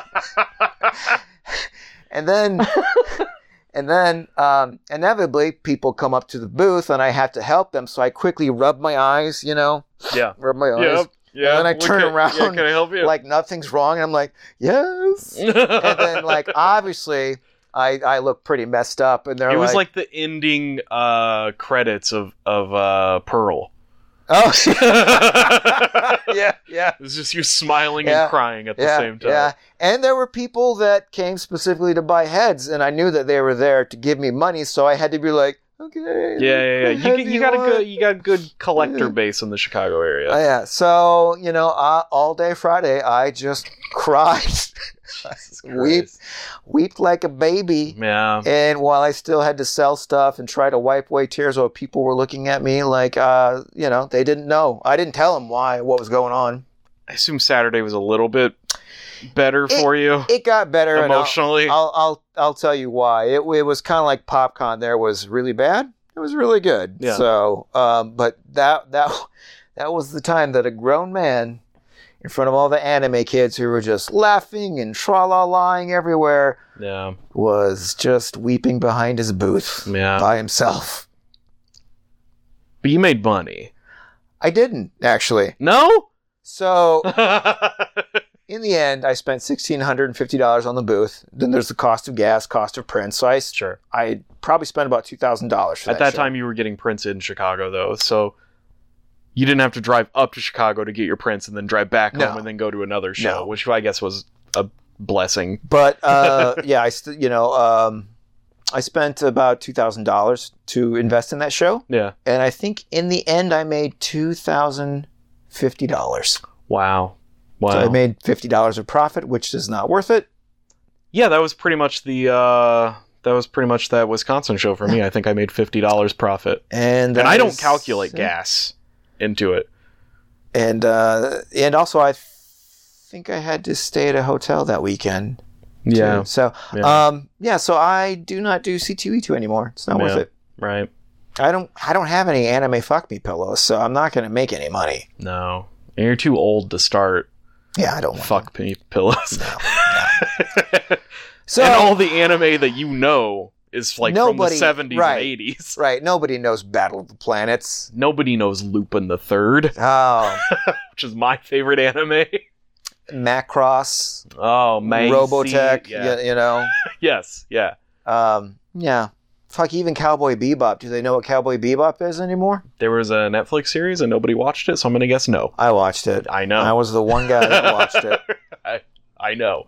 and then... And then, um, inevitably, people come up to the booth, and I have to help them. So I quickly rub my eyes, you know, Yeah. rub my eyes, Yep. Yeah. And then I What turn can- around, Yeah, can I help you? like nothing's wrong. And I'm like, yes. And then, like, obviously, I, I look pretty messed up. And they're it like, was like the ending uh, credits of of uh, Pearl. oh, yeah, yeah. It was just you smiling Yeah. and crying at the Yeah, same time. yeah. And there were people that came specifically to buy heads, and I knew that they were there to give me money, so I had to be like, okay. Yeah, yeah, yeah. You, head get- do you got a want? good you got a good collector base in the Chicago area. Oh, yeah. So, you know, uh, all day Friday, I just cried. Weep, weeped like a baby. Yeah. And while I still had to sell stuff and try to wipe away tears while people were looking at me like, uh, you know, they didn't know. I didn't tell them why, what was going on. I assume Saturday was a little bit better It- for you It got better and I'll- emotionally? I'll I'll I'll tell you why. It, it was kind of like PopCon. There was really bad. It was really good. Yeah. So, um, but that that that was the time that a grown man, in front of all the anime kids who were just laughing and tra-la-laing everywhere, yeah. was just weeping behind his booth Yeah. by himself. But you made money. I didn't actually. No? So in the end, I spent one thousand six hundred fifty dollars on the booth. Then there's the cost of gas, cost of print. So I, Sure. I probably spent about two thousand dollars for At that that show. time, you were getting prints in Chicago, though, so you didn't have to drive up to Chicago to get your prints and then drive back No. home and then go to another show, No. which I guess was a blessing. But uh, yeah, I st- you know um, I spent about two thousand dollars to invest in that show, Yeah. and I think in the end I made two thousand fifty dollars. Wow. Wow. So I made fifty dollars of profit, which is not worth it. yeah, that was pretty much the uh, that was pretty much that Wisconsin show for me. I think I made fifty dollars profit, And and I that don't is- calculate gas into it. And uh, and also I th- think I had to stay at a hotel that weekend. too. Yeah. So Yeah. um, yeah. So I do not do C two E two anymore. It's not worth Yeah. it. Right. I don't. I don't have any anime fuck me pillows, so I'm not going to make any money. No. And you're too old to start Yeah, I don't want fuck me pillows. No, no. So and all the anime that you know is like from the Nobody- seventies right. and eighties. right, nobody knows Battle of the Planets. Nobody knows Lupin the Third, Oh, which is my favorite anime. Macross, Oh, man. Robotech. Yeah. You, you know, Yes. Yeah. um, yeah. Fuck, even Cowboy Bebop. Do they know what Cowboy Bebop is anymore? There was a Netflix series and nobody watched it, so I'm going to guess no. I watched it. I know. I was the one guy that watched it. I, I know.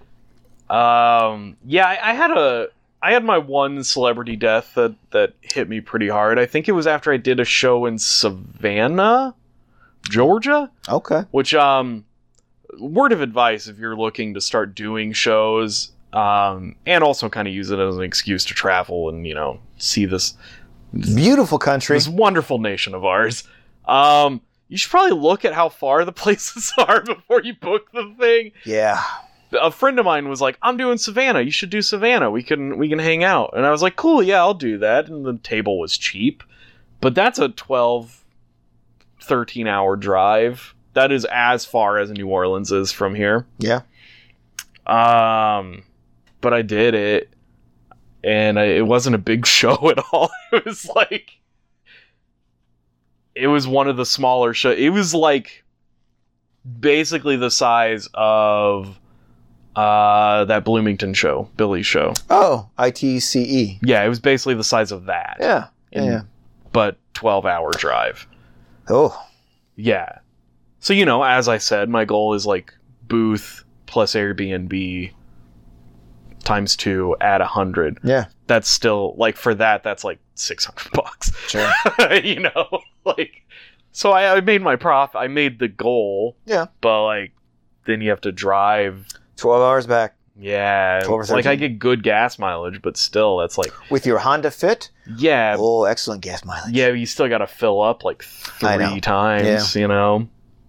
Um, yeah, I, I had a, I had my one celebrity death that that hit me pretty hard. I think it was after I did a show in Savannah, Georgia, Okay. which um, word of advice if you're looking to start doing shows, um, and also kind of use it as an excuse to travel and you know see this Beautiful country. this wonderful nation of ours. Um, you should probably look at how far the places are before you book the thing. Yeah. A friend of mine was like, I'm doing Savannah. You should do Savannah. We can we can hang out. And I was like, cool, yeah, I'll do that. And the table was cheap. But that's a twelve, thirteen hour drive. That is as far as New Orleans is from here. Yeah. Um, but I did it. And I, it wasn't a big show at all. It was like... It was one of the smaller shows. It was like... basically the size of... Uh, that Bloomington show, Billy's show. Oh, I T C E. Yeah, it was basically the size of that. Yeah. Yeah. In- yeah. But twelve hour drive. Oh. Yeah. So, you know, as I said, my goal is like booth plus Airbnb times two at a hundred. Yeah. That's still like for that, that's like six hundred bucks. Sure. You know, like, so I, I made my profit. I made the goal. Yeah. But like, then you have to drive. twelve hours back. Yeah, twelve or like I thirteen. get good gas mileage, but still, that's like, With your Honda Fit? yeah, Oh, excellent gas mileage. yeah, you still got to fill up like I know. three times, you know.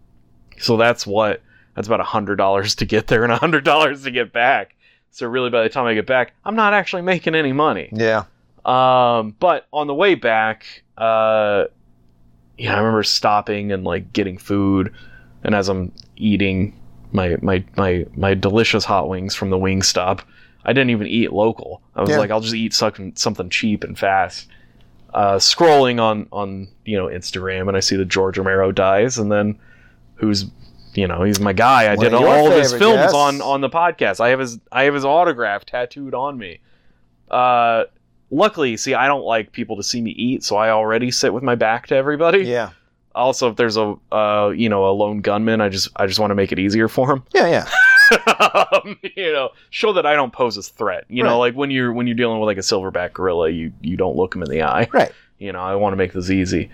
So that's what that's about a hundred dollars to get there and a hundred dollars to get back. So really, by the time I get back, I'm not actually making any money. Yeah. Um, but on the way back, uh, yeah, I remember stopping and like getting food, and as I'm eating my my my my delicious hot wings from the Wingstop, I didn't even eat local. I was Yeah. like, I'll just eat something something cheap and fast. Uh, scrolling on on you know Instagram, and I see that George Romero dies, and then who's you know he's my guy. I One did of your all of his favorite films guests. on on the podcast. I have his I have his autograph tattooed on me. Uh, luckily, see, I don't like people to see me eat, so I already sit with my back to everybody. Yeah. Also, if there's a uh, you know a lone gunman, I just I just want to make it easier for him. Yeah, yeah. um, you know, show that I don't pose as threat. You know, Right. like when you're when you're dealing with like a silverback gorilla, you you don't look him in the eye. Right. You know, I want to make this easy.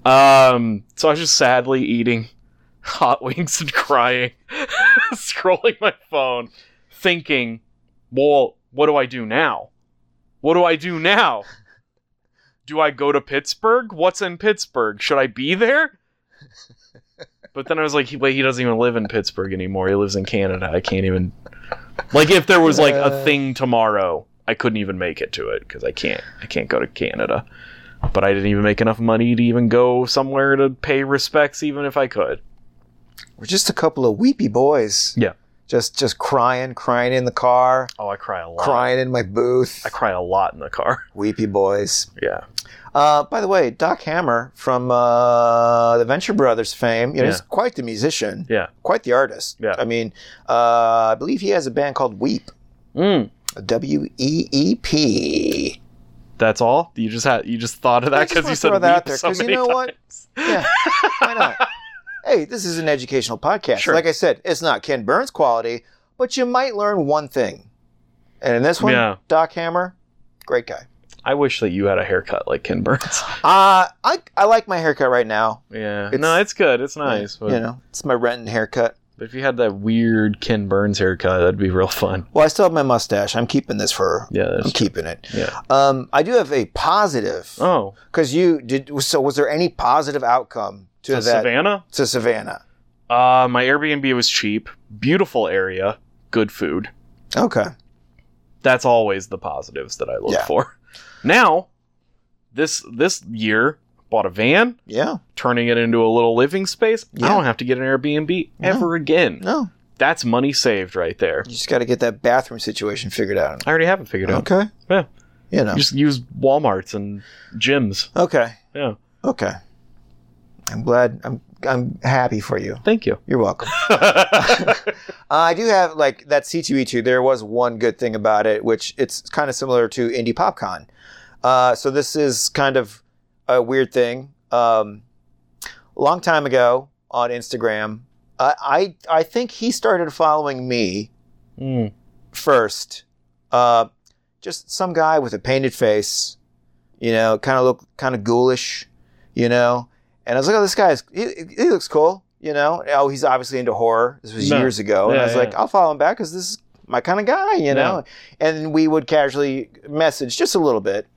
Um, so I was just sadly eating hot wings and crying, scrolling my phone, thinking, well, what do I do now? What do I do now? Do I go to Pittsburgh? What's in Pittsburgh? Should I be there? But then I was like, he, wait, he doesn't even live in Pittsburgh anymore. He lives in Canada. I can't even... Like, if there was, like, a thing tomorrow, I couldn't even make it to it, because I can't. I can't go to Canada. But I didn't even make enough money to even go somewhere to pay respects, even if I could. We're just a couple of weepy boys. Yeah. Just just crying, crying in the car. Oh, I cry a lot. Crying in my booth. I cry a lot in the car. Weepy boys. Yeah. Uh, by the way, Doc Hammer from uh, the Venture Brothers fame, you know, Yeah. he's quite the musician. Yeah. Quite the artist. Yeah. I mean, uh, I believe he has a band called Weep. Mm. W E E P. That's all? You just had you just thought of I that just because wanna you said throw that out weep there, so 'cause you many know what? times. Yeah. Why not? Hey, this is an educational podcast. Sure. Like I said, it's not Ken Burns quality, but you might learn one thing. And in this one, Yeah. Doc Hammer, great guy. I wish that you had a haircut like Ken Burns. Uh, I I like my haircut right now. Yeah. It's- no, it's good. It's nice. But, You know, it's my Renton haircut. but if you had that weird Ken Burns haircut, that'd be real fun. Well, I still have my mustache. I'm keeping this for. Yeah, I'm that's keeping it. Yeah. Um, I do have a positive. Oh, Because you did. So, was there any positive outcome to to that? Savannah? To Savannah. Uh, my Airbnb was cheap. Beautiful area. Good food. Okay. That's always the positives that I look Yeah. for. Now, this this year, bought a van, Yeah. turning it into a little living space. Yeah. I don't have to get an Airbnb ever again. No, That's money saved right there. you just got to get that bathroom situation figured out. I already have it figured out. Okay. Yeah. You know. You just use Walmarts and gyms. Okay. Yeah. Okay. I'm glad. I'm I'm happy for you. Thank you. You're welcome. Uh, I do have like that C two E two. There was one good thing about it, which it's kind of similar to Indie PopCon. Uh, so this is kind of a weird thing. Um, a long time ago on Instagram, I, I I think he started following me Mm. first. Uh, just some guy with a painted face, you know, kind of look kind of ghoulish, you know. And I was like, oh, this guy's he, he looks cool, you know. Oh, he's obviously into horror. This was No. years ago, and Yeah, I was yeah. like, I'll follow him back because this is my kind of guy, you know. And we would casually message just a little bit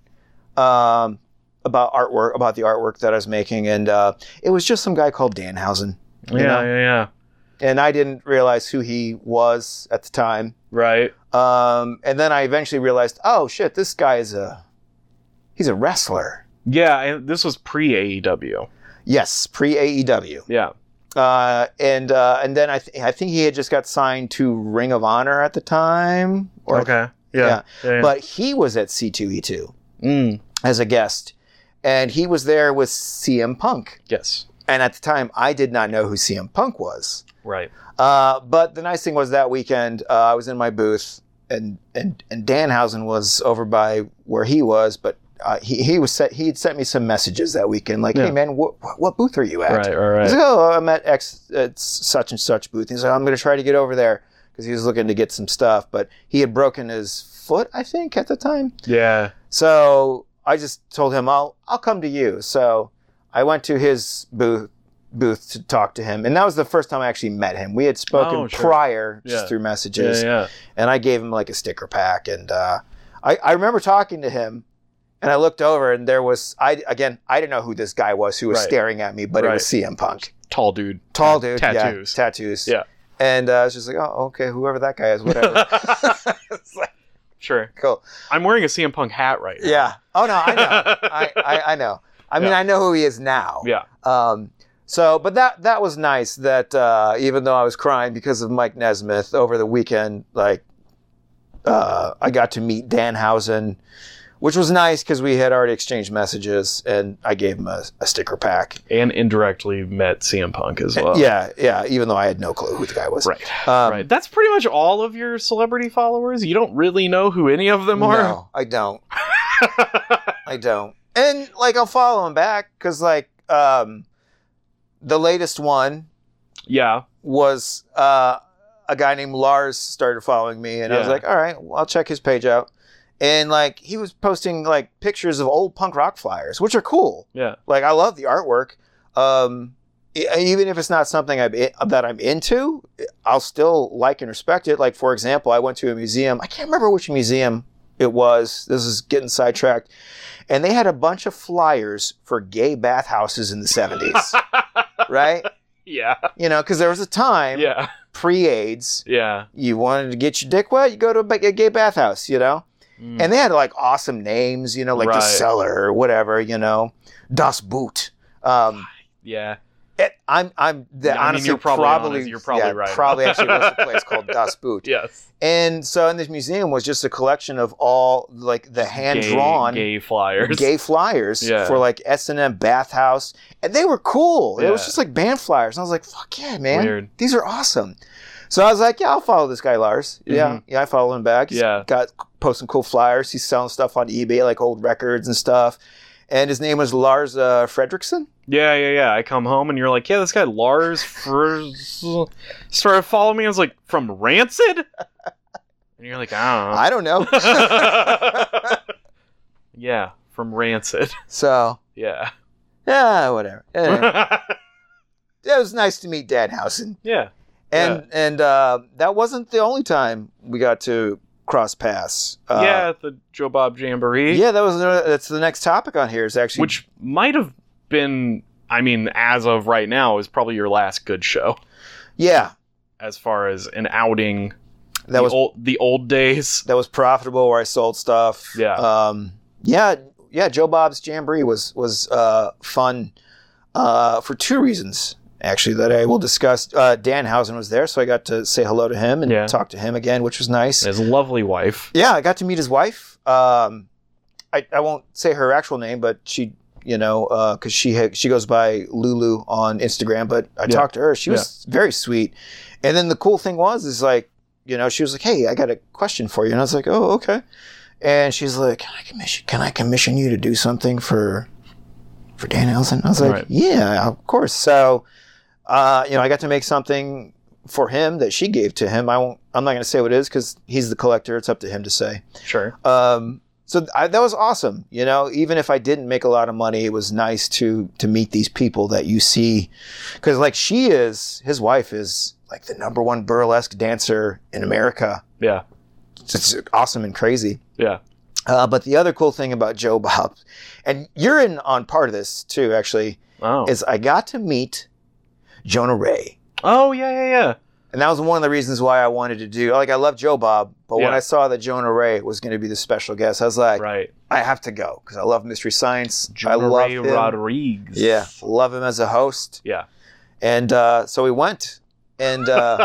um, about artwork, about the artwork that I was making, and uh, it was just some guy called Danhausen. you Yeah, know? yeah, yeah. And I didn't realize who he was at the time. Right. Um, and then I eventually realized, oh shit, this guy is a he's a wrestler. Yeah, and this was pre-A E W. Yes, pre A E W. Yeah. Uh, and uh, and then I th- I think he had just got signed to Ring of Honor at the time. Or, Okay. Yeah. Yeah. yeah, yeah. But he was at C two E two Mm. as a guest, and he was there with C M Punk. Yes. And at the time, I did not know who C M Punk was. Right. Uh, but the nice thing was that weekend, uh, I was in my booth, and and and Danhausen was over by where he was, but uh, he he was set, he had sent me some messages that weekend, like, Yeah. hey man, what what booth are you at? Right. All I was right. like, oh, I'm at X at such and such booth. He's like, I'm going to try to get over there because he was looking to get some stuff, but he had broken his foot, I think, at the time. Yeah. So I just told him, I'll I'll come to you. So I went to his booth booth to talk to him, and that was the first time I actually met him. We had spoken Oh, sure. prior just Yeah. through Yeah. messages, Yeah. and I gave him like a sticker pack, and uh, I I remember talking to him, and I looked over, and there was I again I didn't know who this guy was who was Right. staring at me, but it Right. was C M Punk, Tall dude. tall dude, Tattoos. yeah, tattoos, Yeah. and uh, I was just like, oh, okay, whoever that guy is, whatever. It's like, Sure. cool. I'm wearing a C M Punk hat right now. Yeah. Oh no, I know. I, I, I know. I mean, Yeah. I know who he is now. Yeah. Um. So, but that that was nice. That uh, even though I was crying because of Mike Nesmith over the weekend, like uh, I got to meet Danhausen, which was nice because we had already exchanged messages, and I gave him a, a sticker pack. And indirectly met C M Punk as well. Yeah, yeah. Even though I had no clue who the guy was. Right. Um, right. That's pretty much all of your celebrity followers. You don't really know who any of them are. No, I don't. I don't. And like I'll follow him back because like um, the latest one Yeah. was uh, a guy named Lars started following me, and I was Yeah. like, all right, well, I'll check his page out. And like he was posting like pictures of old punk rock flyers, which are cool. Yeah. Like I love the artwork. Um, e- even if it's not something I'm in, that I'm into, I'll still like and respect it. Like for example, I went to a museum. I can't remember which museum it was. This is getting sidetracked. And they had a bunch of flyers for gay bathhouses in the seventies, right? Yeah. You know, because there was a time Yeah. pre-AIDS, Yeah. you wanted to get your dick wet, you go to a ba- a gay bathhouse, you know? Mm. And they had like awesome names, you know, like Right. The Cellar or whatever, you know, Das Boot. Um, Yeah. it, I'm, I'm, the, Yeah, I mean, honestly, you're probably probably, honest. You're probably yeah, right. probably actually was a place called Das Boot. Yes. And so in this museum was just a collection of all like the hand-drawn gay, gay flyers. gay flyers Yeah. for like S and M Bathhouse. And they were cool. It was Yeah. just like band flyers. And I was like, fuck yeah, man. Weird. These are awesome. So I was like, yeah, I'll follow this guy, Lars. Yeah, Mhm. yeah, I follow him back. He's Yeah. got posting cool flyers. He's selling stuff on eBay, like old records and stuff. And his name was Lars uh, Fredrickson. Yeah, yeah, yeah. I come home and you're like, yeah, this guy Lars Fr- started following me. I was like, from Rancid? And you're like, I I don't know. don't know. Yeah, from Rancid. So, Yeah. yeah, whatever. Yeah. It was nice to meet Danhausen. Yeah. And and uh, that wasn't the only time we got to cross paths. Uh, yeah, at the Joe Bob Jamboree. Yeah, that was another, that's the next topic on here. Is actually Which might have been, I mean, as of right now, is probably your last good show. yeah, As far as an outing. that the was old, the old days. that was profitable where I sold stuff. Yeah. um, yeah, yeah. Joe Bob's Jamboree was was uh, fun uh, for two reasons. Actually, that I will discuss. Uh, Danhausen was there, so I got to say hello to him and Yeah. talk to him again, which was nice. His lovely wife. Yeah, I got to meet his wife. Um, I, I won't say her actual name, but she, you know, because she ha- she goes by Lulu on Instagram. But I Yeah. talked to her. She was very sweet. And then the cool thing was, is like, you know, she was like, "Hey, I got a question for you," and I was like, "Oh, okay." And she's like, "Can I commission? Can I commission you to do something for for Danhausen?" I was like, Right. "Yeah, of course." So, uh, you know, I got to make something for him that she gave to him. I won't. I'm not going to say what it is because he's the collector. It's up to him to say. Sure. Um, so I, that was awesome. You know, even if I didn't make a lot of money, it was nice to to meet these people that you see, because like she is, his wife is like the number one burlesque dancer in America. Yeah. It's awesome and crazy. Yeah. Uh, but the other cool thing about Joe Bob, and you're in on part of this too, actually, Oh. is I got to meet Jonah Ray. Oh, yeah, yeah, yeah. And that was one of the reasons why I wanted to do, like, I love Joe Bob, but when Yeah. I saw that Jonah Ray was going to be the special guest, I was like, Right. I have to go because I love Mystery Science. I Jonah love Ray him. Rodriguez. Yeah, love him as a host. Yeah. And uh, so we went, and uh,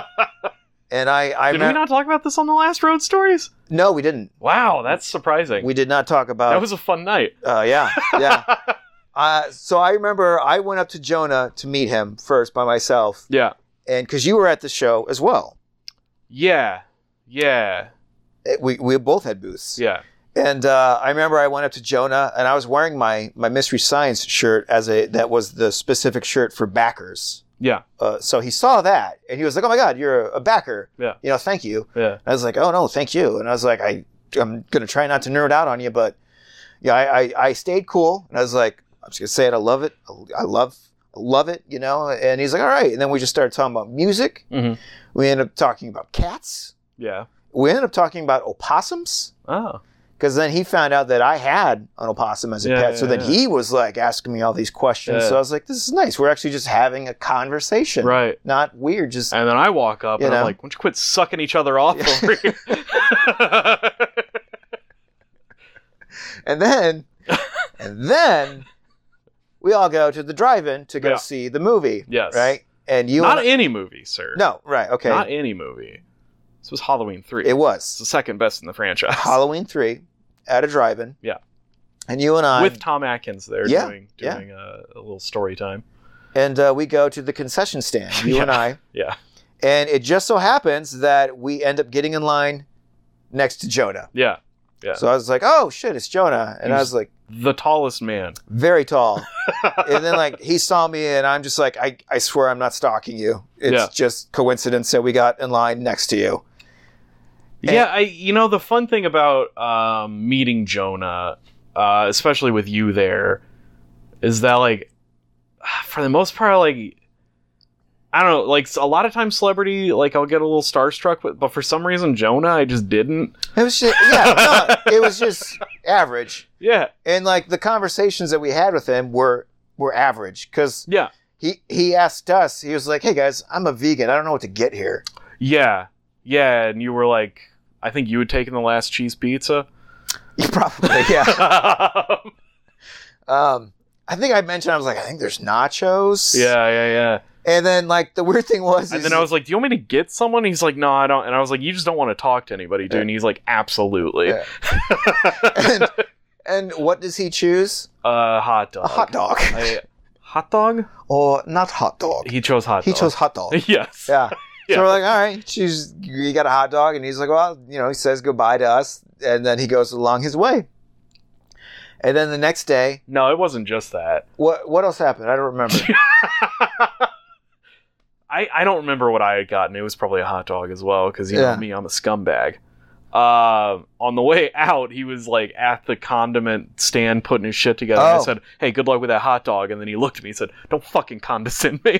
and I, I Did met- we not talk about this on the last Road Stories? no, we didn't. Wow, that's surprising. We did not talk about. that was a fun night. uh, yeah, yeah. uh, so I remember I went up to Jonah to meet him first by myself, Yeah. and because you were at the show as well, Yeah. Yeah. It- we we both had booths. Yeah. And uh, I remember I went up to Jonah, and I was wearing my my Mystery Science shirt as a that was the specific shirt for backers. Yeah. Uh, so he saw that, and he was like, "Oh my God, you're a backer! Yeah. You know, thank you." Yeah. I was like, "Oh no, thank you." And I was like, "I I'm gonna try not to nerd out on you, but yeah, I I, I stayed cool." And I was like, "I'm just gonna say it. I love it. I love I love it." You know. And he's like, "All right." And then we just started talking about music. Mm-hmm. We ended up talking about cats. Yeah. We ended up talking about opossums. Oh. Because then he found out that I had an opossum as a Yeah, pet. So yeah, then yeah. he was like asking me all these questions. Yeah. So I was like, this is nice. We're actually just having a conversation. Right. Not weird. Just And then I walk up You and I'm know? like, why don't you quit sucking each other off over here? and then and then we all go to the drive-in to go Yeah. see the movie. Yes. Right? And you Not and any movie, sir. No, right, okay. Not any movie. This was Halloween three. It It's was. the second best in the franchise. Halloween three at a drive-in. Yeah. And you and I With Tom Atkins there Yeah, doing, yeah. doing a, a little story time. and uh, we go to the concession stand, you Yeah. and I. Yeah. And it just so happens that we end up getting in line next to Jonah. Yeah. Yeah. So I was like, oh shit, it's Jonah. And I He's- was like, The tallest man. very tall. And then like he saw me and I'm just like, I, I swear I'm not stalking you. It's Yeah. just coincidence that we got in line next to you. And- Yeah, I you know the fun thing about um, meeting Jonah, uh, especially with you there, is that like for the most part, like I don't know, like a lot of times celebrity, like I'll get a little starstruck, but but for some reason Jonah, I just didn't. It was just, yeah, no, it was just average. Yeah, And like the conversations that we had with him were, were average. Cause yeah, he he asked us. He was like, "Hey guys, I'm a vegan. I don't know what to get here." Yeah, yeah, and you were like, I think you had taken the last cheese pizza. Probably, yeah. um, I think I mentioned I was like, I think there's nachos. Yeah, yeah, yeah. And then like the weird thing was, And is, then I was like, "Do you want me to get someone?" He's like, "No, I don't." And I was like, "You just don't want to talk to anybody, dude." And he's like, "Absolutely." Yeah. and, and what does he choose? uh, hot dog. A hot dog. I, hot dog? Or not hot dog. He chose hot He dog. chose hot dog. Yes. Yeah. Yeah. So we're like, all right, choose. You got a hot dog, and he's like, well, you know, he says goodbye to us, and then he goes along his way. And then the next day, No, it wasn't just that. what what else happened? I don't remember. I, I don't remember what I had gotten. It was probably a hot dog as well, because you Yeah. know me, I'm a scumbag. Uh, on the way out, he was like at the condiment stand putting his shit together. And I Oh. said, "Hey, good luck with that hot dog." And then he looked at me and said, "Don't fucking condescend me."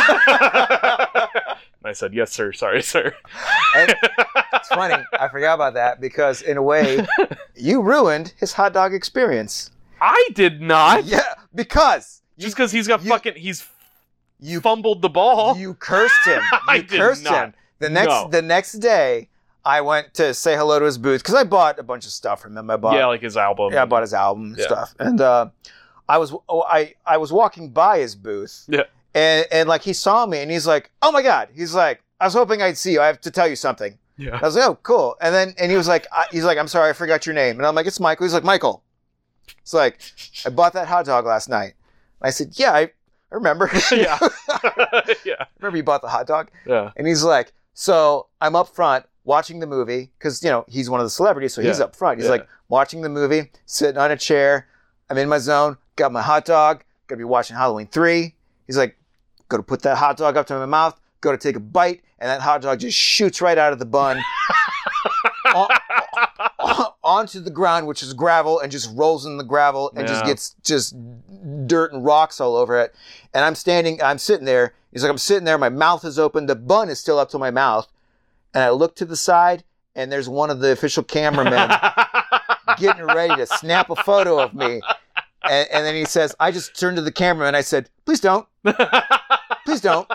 And I said, "Yes, sir. Sorry, sir." And it's funny. I forgot about that because in a way, you ruined his hot dog experience. I did not. Yeah, because Just because he's got you- fucking he's you fumbled the ball. you cursed him. You I did cursed not. him. The next No. the next day, I went to say hello to his booth because I bought a bunch of stuff from him. I bought yeah, like his album. yeah, I bought his album and Yeah. stuff, and uh, I was oh, I I was walking by his booth. Yeah. And, and like he saw me and he's like, "Oh my God!" He's like, "I was hoping I'd see you. I have to tell you something." Yeah. I was like, "Oh, cool." And then and he was like, I, "He's like, I'm sorry, I forgot your name." And I'm like, "It's Michael." He's like, "Michael." It's like, "I bought that hot dog last night." And I said, "Yeah, I, I remember." Yeah. Yeah. Remember you bought the hot dog? Yeah. And he's like, "So I'm up front watching the movie because you know he's one of the celebrities, so he's Yeah. up front. He's Yeah. like watching the movie, sitting on a chair. I'm in my zone. Got my hot dog. Gonna be watching Halloween three. He's like, go to put that hot dog up to my mouth. Go to take a bite, and that hot dog just shoots right out of the bun on, on- onto the ground, which is gravel, and just rolls in the gravel and just Yeah. gets just dirt and rocks all over it. And I'm standing, I'm sitting there. He's like, I'm sitting there. My mouth is open. The bun is still up to my mouth. And I look to the side, and there's one of the official cameramen getting ready to snap a photo of me. And, and then he says, I just turned to the camera and I said, please don't. Please don't.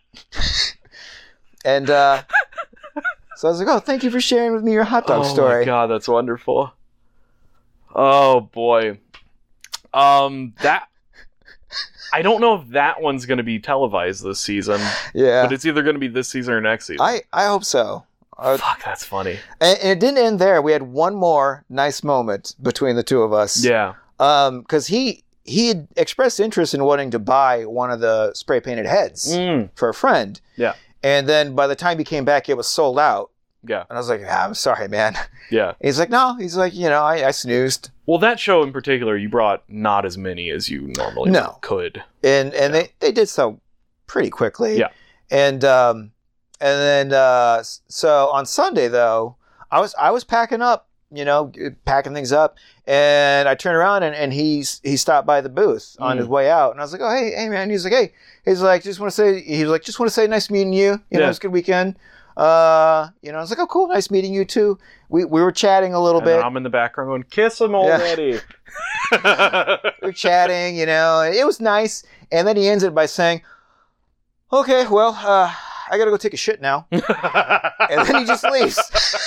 And uh, so I was like, oh, thank you for sharing with me your hot dog oh story. my god, that's wonderful. Oh boy. Um that I don't know if that one's going to be televised this season, Yeah. but it's either going to be this season or next season. I, I hope so. Uh, Fuck, that's funny. and, and it didn't end there. We had one more nice moment between the two of us. Yeah. Um, because he he had expressed interest in wanting to buy one of the spray painted heads Mm. for a friend. Yeah. And then by the time he came back, it was sold out. Yeah. And I was like, ah, I'm sorry, man. Yeah. He's like, no. He's like, you know, I, I snoozed. Well, that show in particular, you brought not as many as you normally No. could. And and they, they did so pretty quickly. Yeah. And um and then uh so on Sunday though, I was I was packing up, you know, packing things up, and I turned around and, and he's he stopped by the booth on Mm. his way out, and I was like, oh hey hey man, he's like, hey, he's like, just want to say he was like, just want to say nice meeting you. You know, Yeah. it's a good weekend. Uh, you know, I was like, oh cool, nice meeting you too. We we were chatting a little And bit. I'm in the background going, kiss him already. We were chatting, you know, and it was nice. And then he ends it by saying, okay, well, uh, I gotta go take a shit now. And then he just leaves.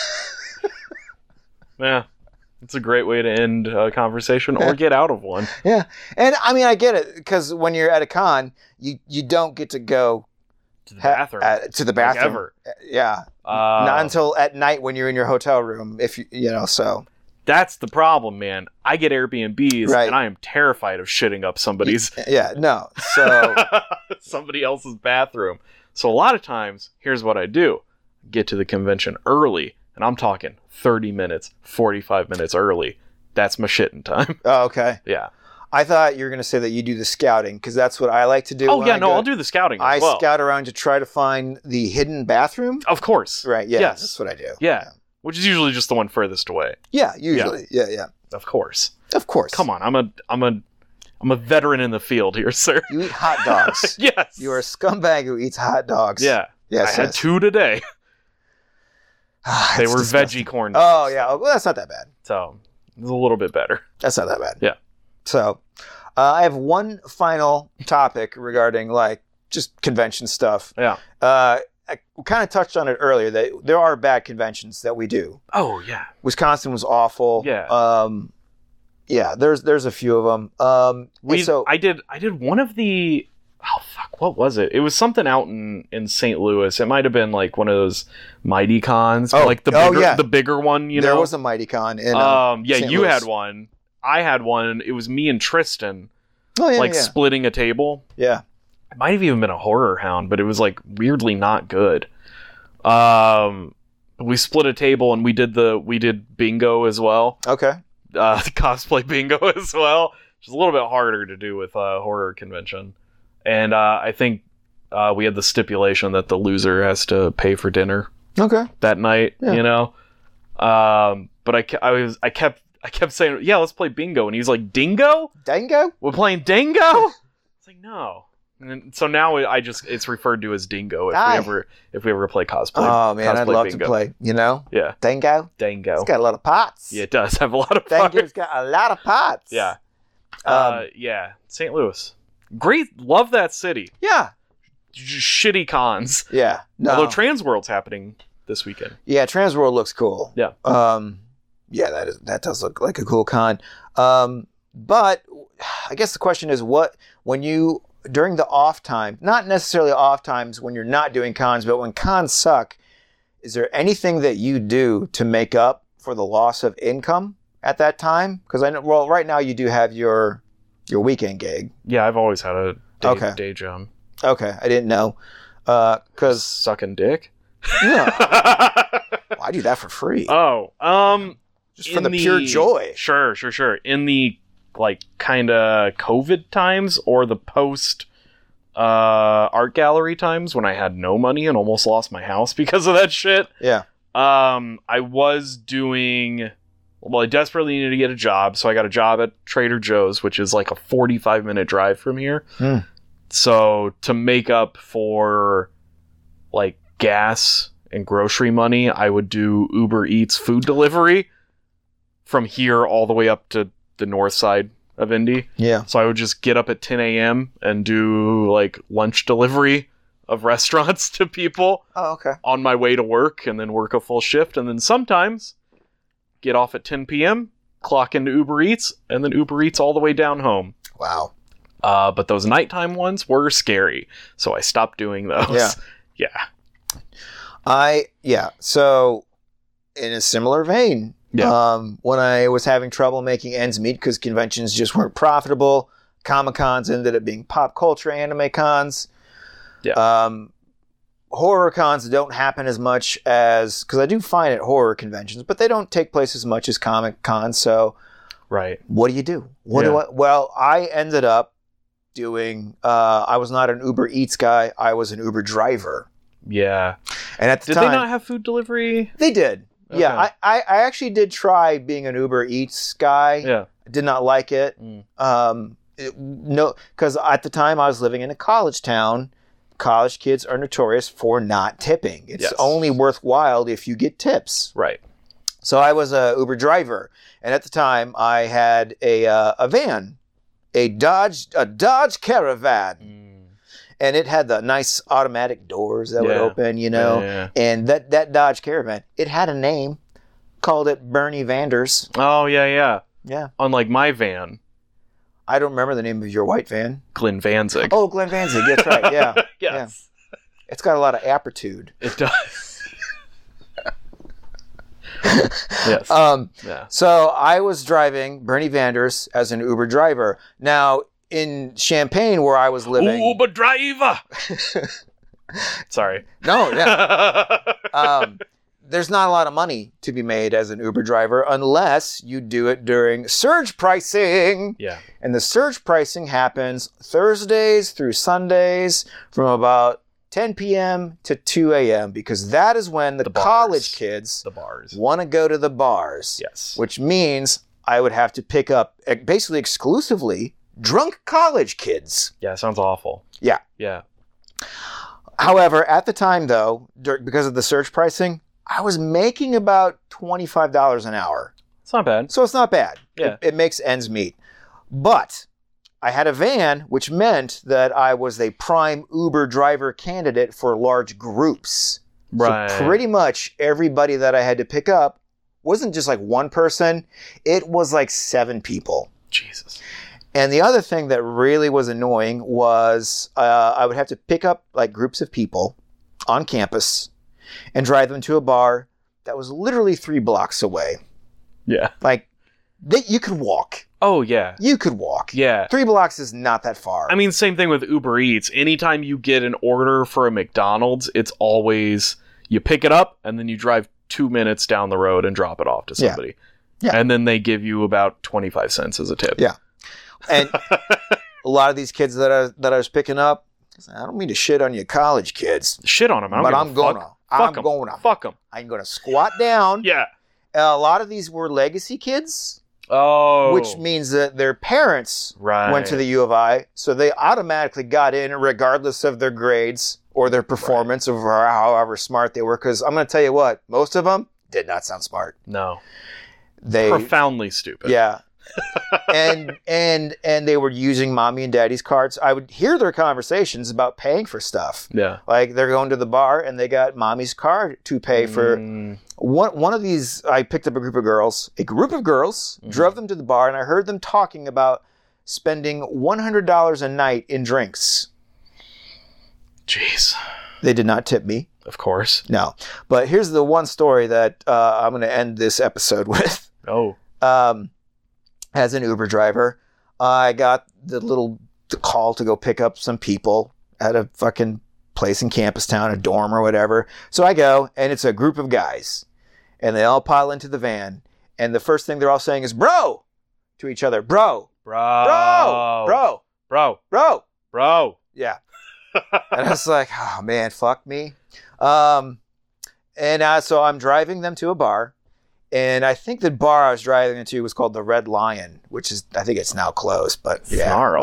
Yeah. It's a great way to end a conversation or get out of one. Yeah. And I mean, I get it, because when you're at a con, you, you don't get to go To the ha- bathroom. uh, to the Like bathroom. ever. Yeah. Uh, Not until at night when you're in your hotel room, if you, you know, so. That's the problem, man. I get Airbnbs Right. and I am terrified of shitting up somebody's Yeah, no. So, somebody else's bathroom. So a lot of times, here's what I do. Get to the convention early, and I'm talking thirty minutes, forty-five minutes early. That's my shitting time. oh, okay. Yeah. I thought you were going to say that you do the scouting, because that's what I like to do. Oh, when yeah, I no, go- I'll do the scouting as I well. scout around to try to find the hidden bathroom. Of course. Right, yeah, Yes. that's what I do. Yeah. Which is usually just the one furthest away. Yeah, usually. Yeah, yeah. Of course. Of course. Come on, I'm a I'm a I'm a veteran in the field here, sir. You eat hot dogs. Yes. You are a scumbag who eats hot dogs. Yeah. Yes, I had yes. two today. Ah, They it's were disgusting. veggie corn. Oh, yeah. Oh, well, that's not that bad. So it was a little bit better. That's not that bad. Yeah. So, Uh, I have one final topic regarding like just convention stuff. Yeah. Uh, I kind of touched on it earlier that there are bad conventions that we do. Oh yeah. Wisconsin was awful. Yeah. Um, yeah. There's there's a few of them. Um, We so I did I did one of the oh fuck what was it? It was something out in in Saint Louis. It might have been like one of those Mighty Cons, Oh, like the oh, bigger yeah. the bigger one. You there know, was a Mighty Con in uh, um yeah Saint you Louis. had one. I had one. It was me and Tristan oh, yeah, like yeah. splitting a table. yeah. It might have even been a horror hound, but it was like weirdly not good. Um, we split a table and we did the we did bingo as well. Okay. Uh, cosplay bingo as well, which is a little bit harder to do with a horror convention. And uh, I think uh, we had the stipulation that the loser has to pay for dinner Okay. that night. Yeah. You know, um, but I, ke- I was I kept I kept saying, yeah, let's play bingo, and he's like, dingo? Dango? We're playing dingo? It's like, no. And then, so now I just it's referred to as dingo if Aye. we ever if we ever play cosplay. Oh man, I'd cosplay love bingo. to play. You know, Yeah, Dango. dingo. It's got a lot of pots. Yeah, it does have a lot of Dango's fun. got a lot of pots. Yeah, Um, uh, yeah. Saint Louis, great. Love that city. yeah. Just shitty cons. Yeah. No. Although Transworld's happening this weekend. yeah, Transworld looks cool. Yeah. Um, yeah, that is that does look like a cool con. Um, but I guess the question is, what when you during the off time, not necessarily off times when you're not doing cons, but when cons suck, is there anything that you do to make up for the loss of income at that time? Because I know, well, right now you do have your your weekend gig. Yeah, I've always had a day, Okay. day job. Okay, I didn't know. Because Sucking dick. yeah, well, I do that for free, oh, um, just for in the, pure the- joy. Sure, sure, sure. In the like kind of COVID times or the post uh, art gallery times when I had no money and almost lost my house because of that shit. Yeah. Um, I was doing. Well, I desperately needed to get a job, so I got a job at Trader Joe's, which is like a forty-five minute drive from here. Hmm. So to make up for like gas and grocery money, I would do Uber Eats food delivery from here all the way up to the north side of Indy. Yeah. So I would just get up at ten a.m. and do like lunch delivery of restaurants to people Oh, okay. on my way to work, and then work a full shift, and then sometimes get off at ten p.m., clock into Uber Eats, and then Uber Eats all the way down home. Wow. Uh, but those nighttime ones were scary, so I stopped doing those. Yeah. Yeah. I yeah. So in a similar vein, Yeah. um, when I was having trouble making ends meet because conventions just weren't profitable, Comic Cons ended up being pop culture anime cons. Yeah. Um, horror cons don't happen as much as because I do find at horror conventions, but they don't take place as much as Comic Cons. So Right. what do you do? What do Yeah. I? Well, I ended up doing. Uh, I was not an Uber Eats guy. I was an Uber driver. Yeah. And at the Did time, they not have food delivery? They did. Yeah, Okay. I, I, I actually did try being an Uber Eats guy. Yeah. Did not like it. Mm. Um, it- no, because at the time I was living in a college town. College kids are notorious for not tipping. It's Yes. only worthwhile if you get tips. Right. So I was a Uber driver, and at the time I had a uh, a van, a Dodge a Dodge Caravan, Mm. and it had the nice automatic doors that would Yeah. open, you know. Yeah. And that, that Dodge Caravan, it had a name, called it Bernie Vanders. Oh, yeah, yeah. Yeah. Unlike my van, I don't remember the name of your white van. Glenn Vanzig. Oh, Glenn Vanzig. That's right. Yeah. yes. It's got a lot of aptitude. It does. yes. Um, yeah. so I was driving Bernie Vanders as an Uber driver. Now, in Champaign, where I was living. Uber driver. Sorry. No, yeah. um, there's not a lot of money to be made as an Uber driver unless you do it during surge pricing. yeah. And the surge pricing happens Thursdays through Sundays from about ten p.m. to two a.m. because that is when the, The bars. college kids The bars. want to go to the bars. Yes. Which means I would have to pick up eh, basically exclusively drunk college kids. Yeah, sounds awful. Yeah. Yeah. However, at the time though, dur- because of the surge pricing, I was making about twenty-five dollars an hour. It's not bad. So it's not bad. Yeah. It, it makes ends meet. But I had a van, which meant that I was a prime Uber driver candidate for large groups. Right. So pretty much everybody that I had to pick up wasn't just like one person. It was like seven people. Jesus. And the other thing that really was annoying was uh, I would have to pick up like groups of people on campus and drive them to a bar that was literally three blocks away. Yeah. Like, they, you could walk. Oh, yeah. You could walk. Yeah. Three blocks is not that far. I mean, same thing with Uber Eats. Anytime you get an order for a McDonald's, it's always you pick it up and then you drive two minutes down the road and drop it off to somebody. Yeah. Yeah. And then they give you about twenty-five cents as a tip. Yeah. And a lot of these kids that I, that I was picking up, I don't mean to shit on you college kids. Shit on them. I don't but give I'm a gonna. fuck. I'm Fuck 'em. gonna. Fuck them. I'm gonna squat down. Yeah. A lot of these were legacy kids. Oh. Which means that their parents right. went to the U of I, so they automatically got in regardless of their grades or their performance right. or however smart they were. Because I'm going to tell you what, most of them did not sound smart. No. They profoundly stupid. Yeah. and and and they were using mommy and daddy's cards. I would hear their conversations about paying for stuff. Yeah. Like they're going to the bar and they got mommy's card to pay for. Mm. One one of these, I picked up a group of girls, a group of girls, mm-hmm. drove them to the bar, and I heard them talking about spending one hundred dollars a night in drinks. Jeez. They did not tip me. Of course. No. But here's the one story that uh, I'm going to end this episode with. Oh. Um, as an Uber driver, I got the little the call to go pick up some people at a fucking place in campus town, a dorm or whatever. So I go, and it's a group of guys. And they all pile into the van. And the first thing they're all saying is, bro, to each other. Bro. Bro. Bro. Bro. Bro. Bro. Bro. Yeah. And I was like, oh, man, fuck me. Um, and uh, so I'm driving them to a bar. And I think the bar I was driving them to was called the Red Lion, which is, I think it's now closed, but yeah. Snarl.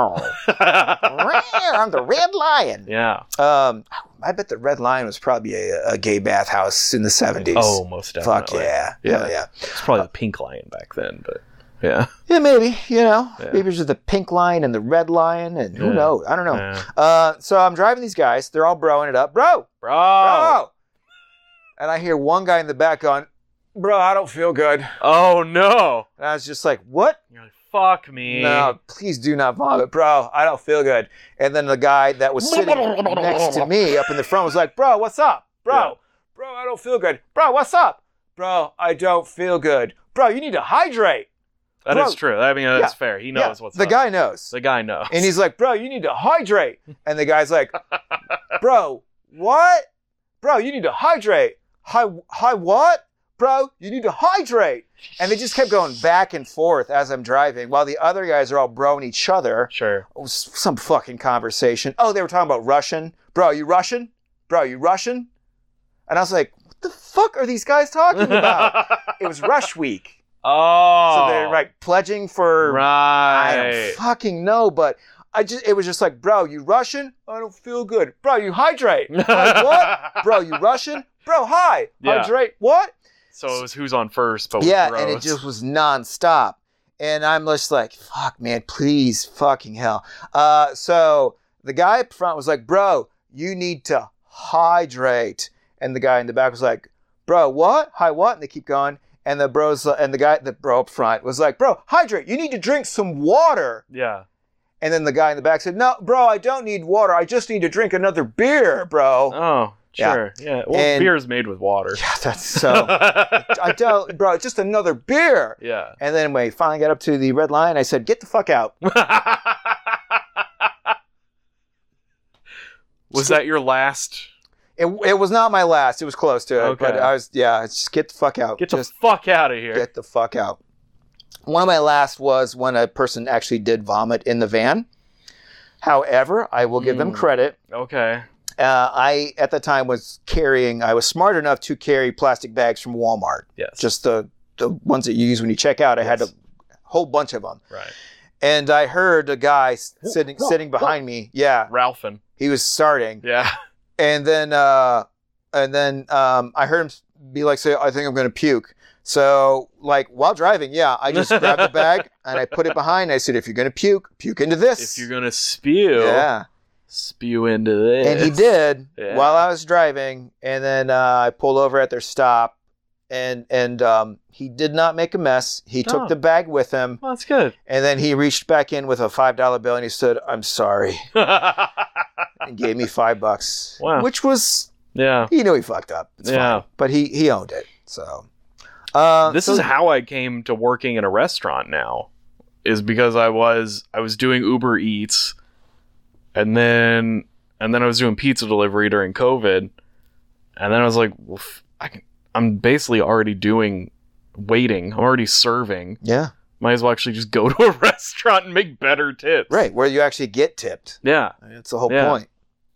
I'm the Red Lion. Yeah. Um, I bet the Red Lion was probably a, a gay bathhouse in the seventies. Oh, most definitely. Fuck yeah. Yeah. Hell yeah. It's probably the Pink Lion back then, but yeah. Yeah, maybe, you know. Yeah. Maybe it's just the Pink Lion and the Red Lion, and who Yeah. knows? I don't know. Yeah. Uh, so I'm driving these guys. They're all broing it up. Bro! Bro! Bro! And I hear one guy in the back going, bro, I don't feel good. Oh, no. And I was just like, what? You're like, fuck me. No, please do not vomit, bro. I don't feel good. And then the guy that was sitting next to me up in the front was like, bro, what's up? Bro, Yeah. bro, I don't feel good. Bro, what's up? Bro, I don't feel good. Bro, you need to hydrate. That Bro. is true. I mean, that's Yeah. fair. He knows Yeah, what's the up. guy knows. The guy knows. And he's like, bro, you need to hydrate. And the guy's like, bro, what? Bro, you need to hydrate. Hi, hi, what? Bro, you need to hydrate. And they just kept going back and forth as I'm driving while the other guys are all broing each other. Sure. It was some fucking conversation. Oh, they were talking about Russian. Bro, you Russian? Bro, you Russian? And I was like, what the fuck are these guys talking about? It was Rush Week. Oh. So they're like pledging for, Right. I don't fucking know, but I just, it was just like, bro, you Russian? I don't feel good. Bro, you hydrate. Like, what? Bro, you Russian? Bro, hi. Yeah. Hydrate. What? So it was who's on first, but with Yeah, bros. and it just was nonstop. And I'm just like, fuck, man, please, fucking hell. Uh, so the guy up front was like, bro, you need to hydrate. And the guy in the back was like, bro, what? Hi, what? And they keep going. And the bros, and the guy, the bro up front was like, bro, hydrate. You need to drink some water. Yeah. And then the guy in the back said, no, bro, I don't need water. I just need to drink another beer, bro. Oh, sure. Yeah. yeah. Well, And- beer is made with water. Yeah, that's so. I don't, bro, it's just another beer. Yeah. And then when we finally got up to the Red Lion, I said, get the fuck out. Was that your last? It, it was not my last. It was close to it. Okay. But I was, yeah, it's just get the fuck out. Get the just fuck out of here. get the fuck out. One of my last was when a person actually did vomit in the van. However, I will give them Mm. credit. Okay. Uh, I, at the time, was carrying, I was smart enough to carry plastic bags from Walmart. Yes. Just the, the ones that you use when you check out. I had a Yes. whole bunch of them. Right. And I heard a guy s- sitting sitting behind me. Yeah, Ralphin. he was starting. Yeah. And then, uh, and then um, I heard him be like, "Say, I think I'm going to puke." So, like while driving, yeah, I just grabbed the bag and and I put it behind. I said, if you're going to puke, puke into this. If you're gonna spew, yeah. spew into this. And he did Yeah. while I was driving. And then uh, I pulled over at their stop, and and um, he did not make a mess. He Oh. took the bag with him, Well, that's good. and then he reached back in with a five dollar bill, and he said, I'm sorry, and gave me five bucks. Wow. Which was, Yeah. he knew he fucked up. It's Yeah. fine. But he, he owned it. So uh, This so- is how I came to working in a restaurant now, is because I was I was doing Uber Eats, and then and then I was doing pizza delivery during COVID, and then I was like, well, f- I can, I'm basically already doing waiting. I'm already serving. Yeah. Might as well actually just go to a restaurant and make better tips. Right. Where you actually get tipped. Yeah. That's the whole Yeah. point.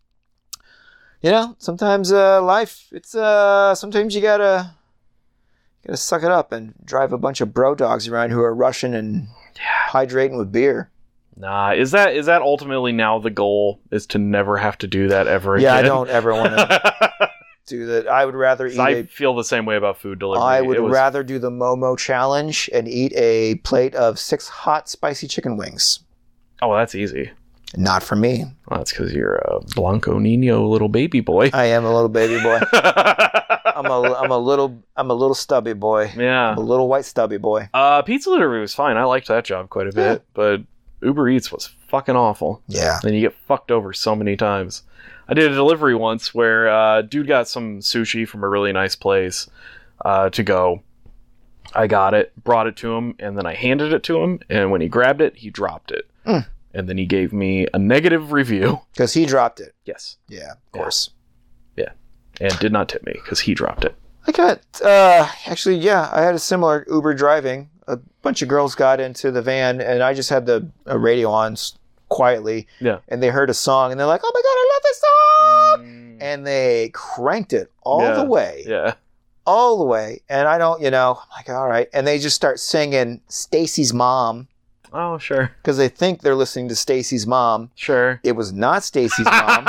You know, sometimes uh, life, it's uh, sometimes you gotta gotta suck it up and drive a bunch of bro dogs around who are rushing and hydrating with beer. Nah. Is that is that ultimately now the goal? Is to never have to do that ever Yeah, I again? don't ever want to do that. I would rather eat I a, feel the same way about food delivery. I would It was- rather do the Momo challenge and eat a plate of six hot spicy chicken wings. Oh, that's easy. Not for me. Well, that's because you're a Blanco Nino little baby boy. I am a little baby boy. I'm a I'm a little I'm a little stubby boy. yeah. I'm a little white stubby boy. Uh, pizza delivery was fine. I liked that job quite a bit, Yeah. but Uber Eats was fucking awful. Yeah. And you get fucked over so many times. I did a delivery once where uh, dude got some sushi from a really nice place uh, to go. I got it, brought it to him, and then I handed it to him. And when he grabbed it, he dropped it. Mm. And then he gave me a negative review. Because he dropped it. Yes. Yeah, of Yeah. course. And did not tip me because he dropped it. I got, uh, actually, yeah, I had a similar Uber driving. A bunch of girls got into the van, and I just had the uh, radio on s- quietly. Yeah. And they heard a song, and they're like, oh my God, I love this song! And they cranked it all Yeah. the way. Yeah. All the way. And I don't, you know, I'm like, all right. And they just start singing Stacy's Mom, Oh, sure. because they think they're listening to Stacy's Mom. Sure. It was not Stacy's Mom.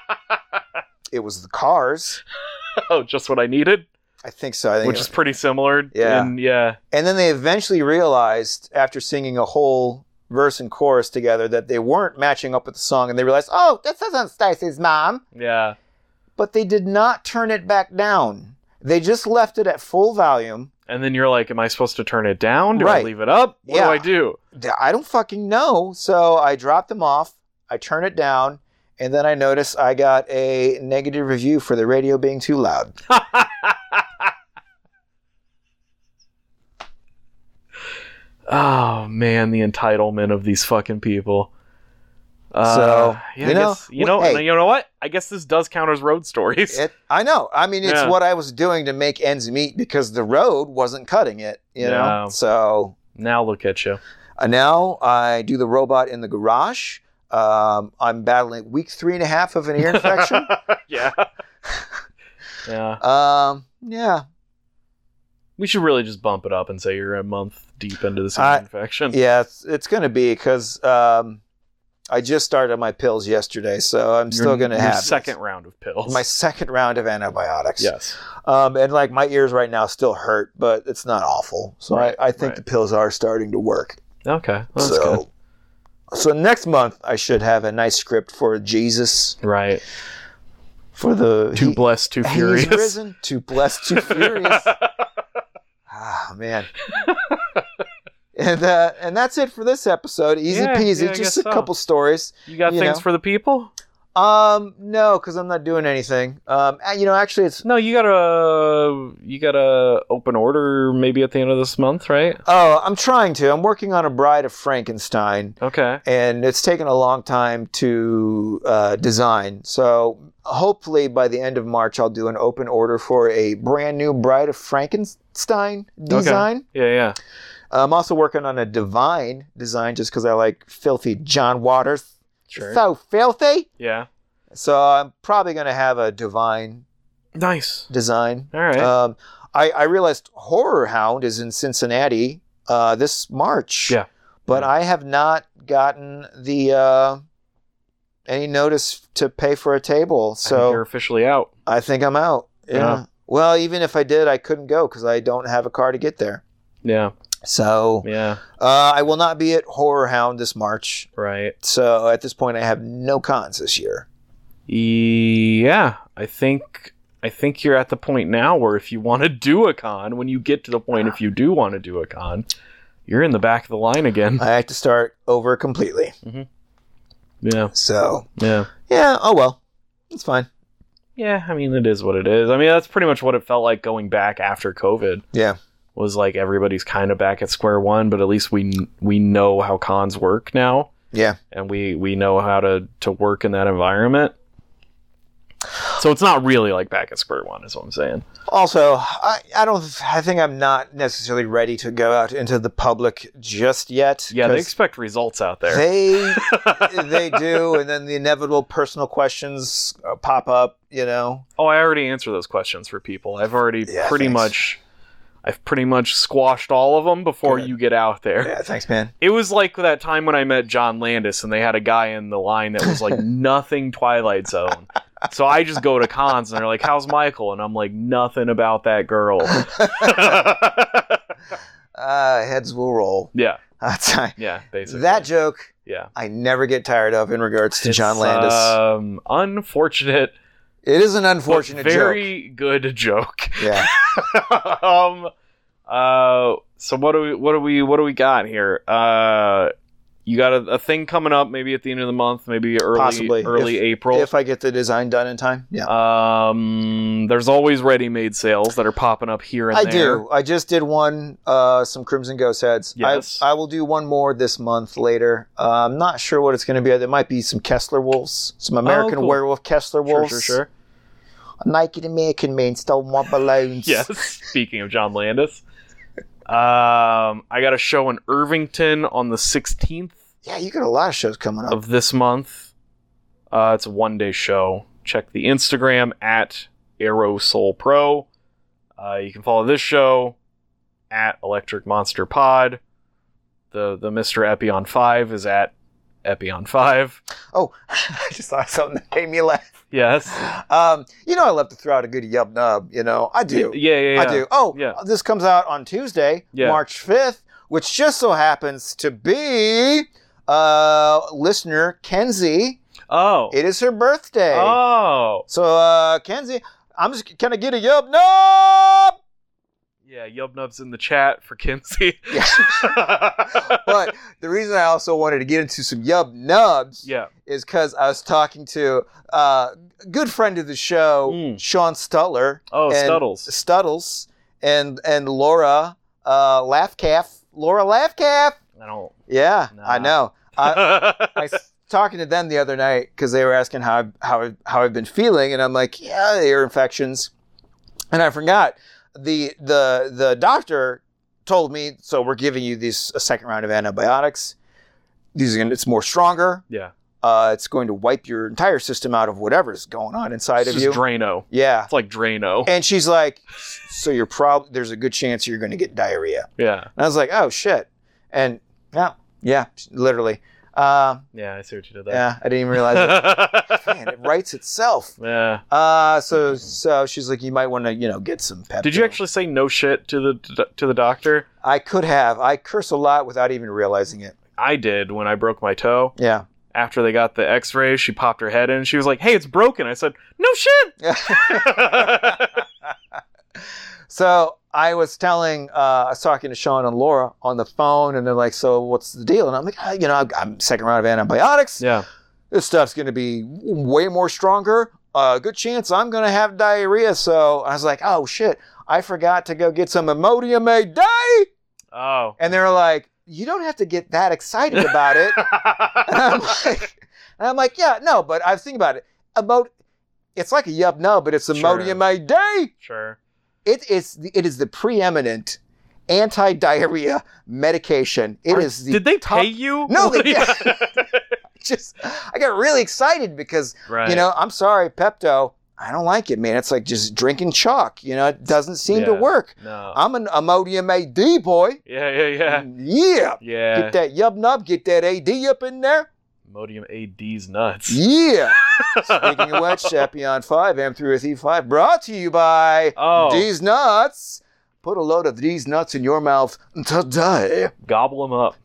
It was the Cars. Oh, just what I needed? I think so. I think Which it- is pretty similar. Yeah. And yeah. And then they eventually realized, after singing a whole verse and chorus together, that they weren't matching up with the song, and they realized, oh, this isn't Stacy's Mom. Yeah. But they did not turn it back down. They just left it at full volume. And then you're like, am I supposed to turn it down? Do I Right. leave it up? What Yeah. do I do? I don't fucking know. So I dropped them off. I turn it down. And then I noticed I got a negative review for the radio being too loud. Oh man, the entitlement of these fucking people. Uh, So, yeah, you I know, guess, you know, hey. you know what? I guess this does count as road stories. It, I know. I mean, it's Yeah. what I was doing to make ends meet because the road wasn't cutting it, you know? Yeah. So Now look at you. uh, now I do the robot in the garage. Um, I'm battling week three and a half of an ear infection. yeah. yeah. um, yeah. We should really just bump it up and say you're a month deep into this I- infection. Yeah, it's, it's going to be because um, I just started my pills yesterday, so I'm Your- still going to your have second round of pills. my second round of antibiotics. yes. Um, and like my ears right now still hurt, but it's not awful. So Right, I, I think right. the pills are starting to work. Okay. Well, that's so, good. so next month I should have a nice script for Jesus, Right. for the Too he- blessed, too he's furious. risen, too blessed, too furious. Ah, man. and uh, and that's it for this episode. Easy Yeah, peasy, yeah, I just guess a so. couple stories. You got you things know. for the people? Um, no, because I'm not doing anything. Um, uh, you know, actually, it's No, you got a you got a open order maybe at the end of this month, right? oh, I'm trying to. I'm working on a Bride of Frankenstein. Okay. And it's taken a long time to uh, design. So hopefully by the end of March, I'll do an open order for a brand new Bride of Frankenstein design. Yeah, yeah. I'm also working on a Divine design just because I like filthy John Waters. Sure. So filthy. Yeah. So I'm probably going to have a Divine Nice. design. All right. Um, I, I realized Horror Hound is in Cincinnati uh, this March. Yeah. But Yeah. I have not gotten the uh, any notice to pay for a table. I think So you're officially out. I think I'm out. Yeah. Yeah. Well, even if I did, I couldn't go because I don't have a car to get there. Yeah. So Yeah. uh, I will not be at Horror Hound this March. Right. So at this point, I have no cons this year. Yeah. I think I think you're at the point now where if you want to do a con, when you get to the point if you do want to do a con, you're in the back of the line again. I have to start over completely. Yeah. So Yeah. yeah. Oh well, it's fine. Yeah, I mean, it is what it is. I mean, that's pretty much what it felt like going back after COVID. Yeah. Was like everybody's kind of back at square one, but at least we we know how cons work now, Yeah. and we we know how to to work in that environment. So it's not really like back at square one, is what I'm saying. Also, I, I don't. I think I'm not necessarily ready to go out into the public just yet. Yeah, they 'cause expect results out there. They they do, and then the inevitable personal questions uh, pop up. You know. Oh, I already answered those questions for people. I've already Yeah, pretty thanks. much, I've pretty much squashed all of them before Good. you get out there. Yeah. Thanks, man. It was like that time when I met John Landis and they had a guy in the line that was like nothing Twilight Zone. So I just go to cons and they're like, "How's Michael?" And I'm like, "Nothing about that girl." Uh, heads will roll. Yeah, That's yeah, basically. that joke. yeah. I never get tired of in regards to It's, John Landis. Um, unfortunate. it is an but unfortunate joke. very good joke. Yeah. um. Uh. So what do we? What do we? What do we got here? Uh. You got a, a thing coming up, maybe at the end of the month, maybe early, Possibly. early If- April. If I get the design done in time. Yeah. Um, there's always ready-made sales that are popping up here and I there. do. I just did one, uh, some Crimson Ghost heads. Yes. I, I will do one more this month later. Uh, I'm not sure what it's going to be. There might be some Kessler wolves, some American Oh, cool. werewolf Kessler Sure, wolves. sure, sure. A naked American man stole my balloons. Yes. Speaking of John Landis, um, I got a show in Irvington on the sixteenth Yeah, you got a lot of shows coming up. of this month. Uh, it's a one-day show. Check the Instagram at Arrow Soul Pro. Uh, you can follow this show at Electric Monster Pod. The the Mister Epion five is at Epion five. Oh, I just thought of something that made me laugh. Yes. Um, you know, I love to throw out a good yub nub. You know, I do. Yeah, yeah, yeah. I do. Oh, Yeah. this comes out on Tuesday, Yeah. March fifth, which just so happens to be uh, listener Kenzie. Oh. It is her birthday. Oh. So, uh, Kenzie, I'm just, can I get a yub nub? Yeah, Yubnub's in the chat for Kinsey. Yeah. But the reason I also wanted to get into some yub nubs yeah. is because I was talking to uh, a good friend of the show, Mm. Sean Stutler. Oh, and Studdles. Studdles and and Laura uh, Laughcalf. Laura Laughcalf. I don't. Yeah, Nah. I know. I, I was talking to them the other night because they were asking how I, how I, how I've been feeling, and I'm like, yeah, ear infections, and I forgot the the the doctor told me, so we're giving you these a second round of antibiotics. These are gonna, it's more stronger. yeah. Uh, it's going to wipe your entire system out of whatever's going on inside It's of just you. Drano. Yeah. It's like Drano. And she's like, so you're prob there's a good chance you're going to get diarrhea. Yeah. And I was like, oh shit. And yeah, yeah, literally. Uh, Yeah, I see what you did there. yeah, I didn't even realize it. Man, it writes itself. Yeah. Uh, so so she's like, you might want to, you know, get some Pepto. Did you actually say no shit to the to the doctor? I could have. I curse a lot without even realizing it. I did when I broke my toe. Yeah. After they got the X-ray, she popped her head in. And she was like, "Hey, it's broken." I said, "No shit." So I was telling, uh, I was talking to Sean and Laura on the phone, and they're like, so what's the deal? And I'm like, ah, you know, I'm, I'm second round of antibiotics. Yeah. This stuff's going to be way more stronger. A uh, good chance I'm going to have diarrhea. So I was like, oh, shit. I forgot to go get some Imodium A day. Oh. And they were like, you don't have to get that excited about it. And I'm like, and I'm like, yeah, no, but I was thinking about it. About, it's like a yub nub, but it's Imodium A day. Sure. It is the, it is the preeminent anti-diarrhea medication. It Are- is the Did they top- pay you? No, they just I got really excited because Right. you know, I'm sorry, Pepto, I don't like it, man. It's like just drinking chalk. You know, it doesn't seem to Yeah. work. No. I'm an Imodium A D boy. yeah, yeah, yeah. Yeah. Yeah. Get that yub nub, get that A D up in there. Imodium A D's nuts. Yeah. Speaking of which, Epion five, M three with E five, brought to you by Oh. D's Nuts. put a load of these nuts in your mouth today. Gobble them up.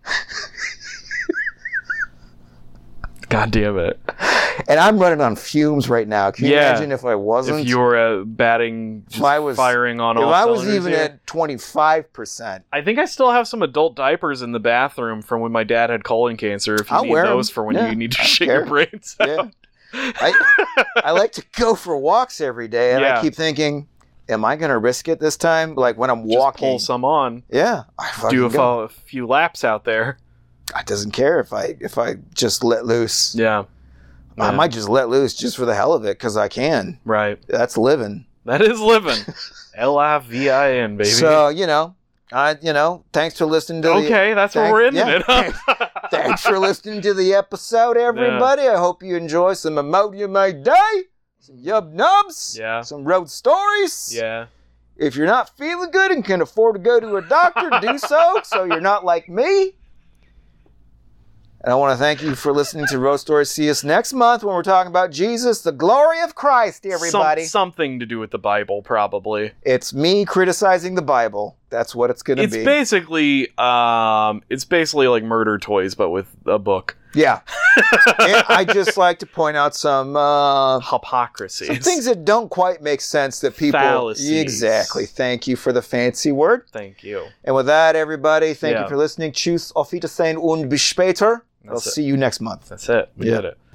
God damn it. And I'm running on fumes right now. Can you Yeah. imagine if I wasn't? If you were uh, batting, just If I was- firing on If all I was cylinders even here. at twenty-five percent. I think I still have some adult diapers in the bathroom from when my dad had colon cancer. If you I'll need wear 'em. those for when Yeah, you need to I don't shit care. your brains out. Yeah. I, I like to go for walks every day, and Yeah. I keep thinking, am I going to risk it this time? Like when I'm Just walking. pull some on. Yeah. I fucking Do a, go. fo- a few laps out there. I doesn't care if I if I just let loose. Yeah. I Yeah. might just let loose just for the hell of it because I can. Right. That's living. That is living. L I V I N, baby. So you know, I you know, thanks for listening to the. okay, that's thank- what we're ending yeah, it. Huh? Thanks for listening to the episode, everybody. I hope you enjoy some Emoji My Day, some Yub Nubs, Yeah. some road stories. Yeah. If you're not feeling good and can afford to go to a doctor, do so, so you're not like me. And I want to thank you for listening to Road Stories. See us next month when we're talking about Jesus, the glory of Christ, everybody. Some, something to do with the Bible, probably. It's me criticizing the Bible. That's what it's going to It's be. basically, um, it's basically like Murder Toys, but with a book. Yeah. And I just like to point out some uh, Hypocrisies. some things that don't quite make sense that people. Fallacies. Exactly. Thank you for the fancy word. Thank you. And with that, everybody, thank Yeah. you for listening. Tschüss, auf Wiedersehen und bis später. I'll That's it. see you next month. That's it. We Yeah. did it.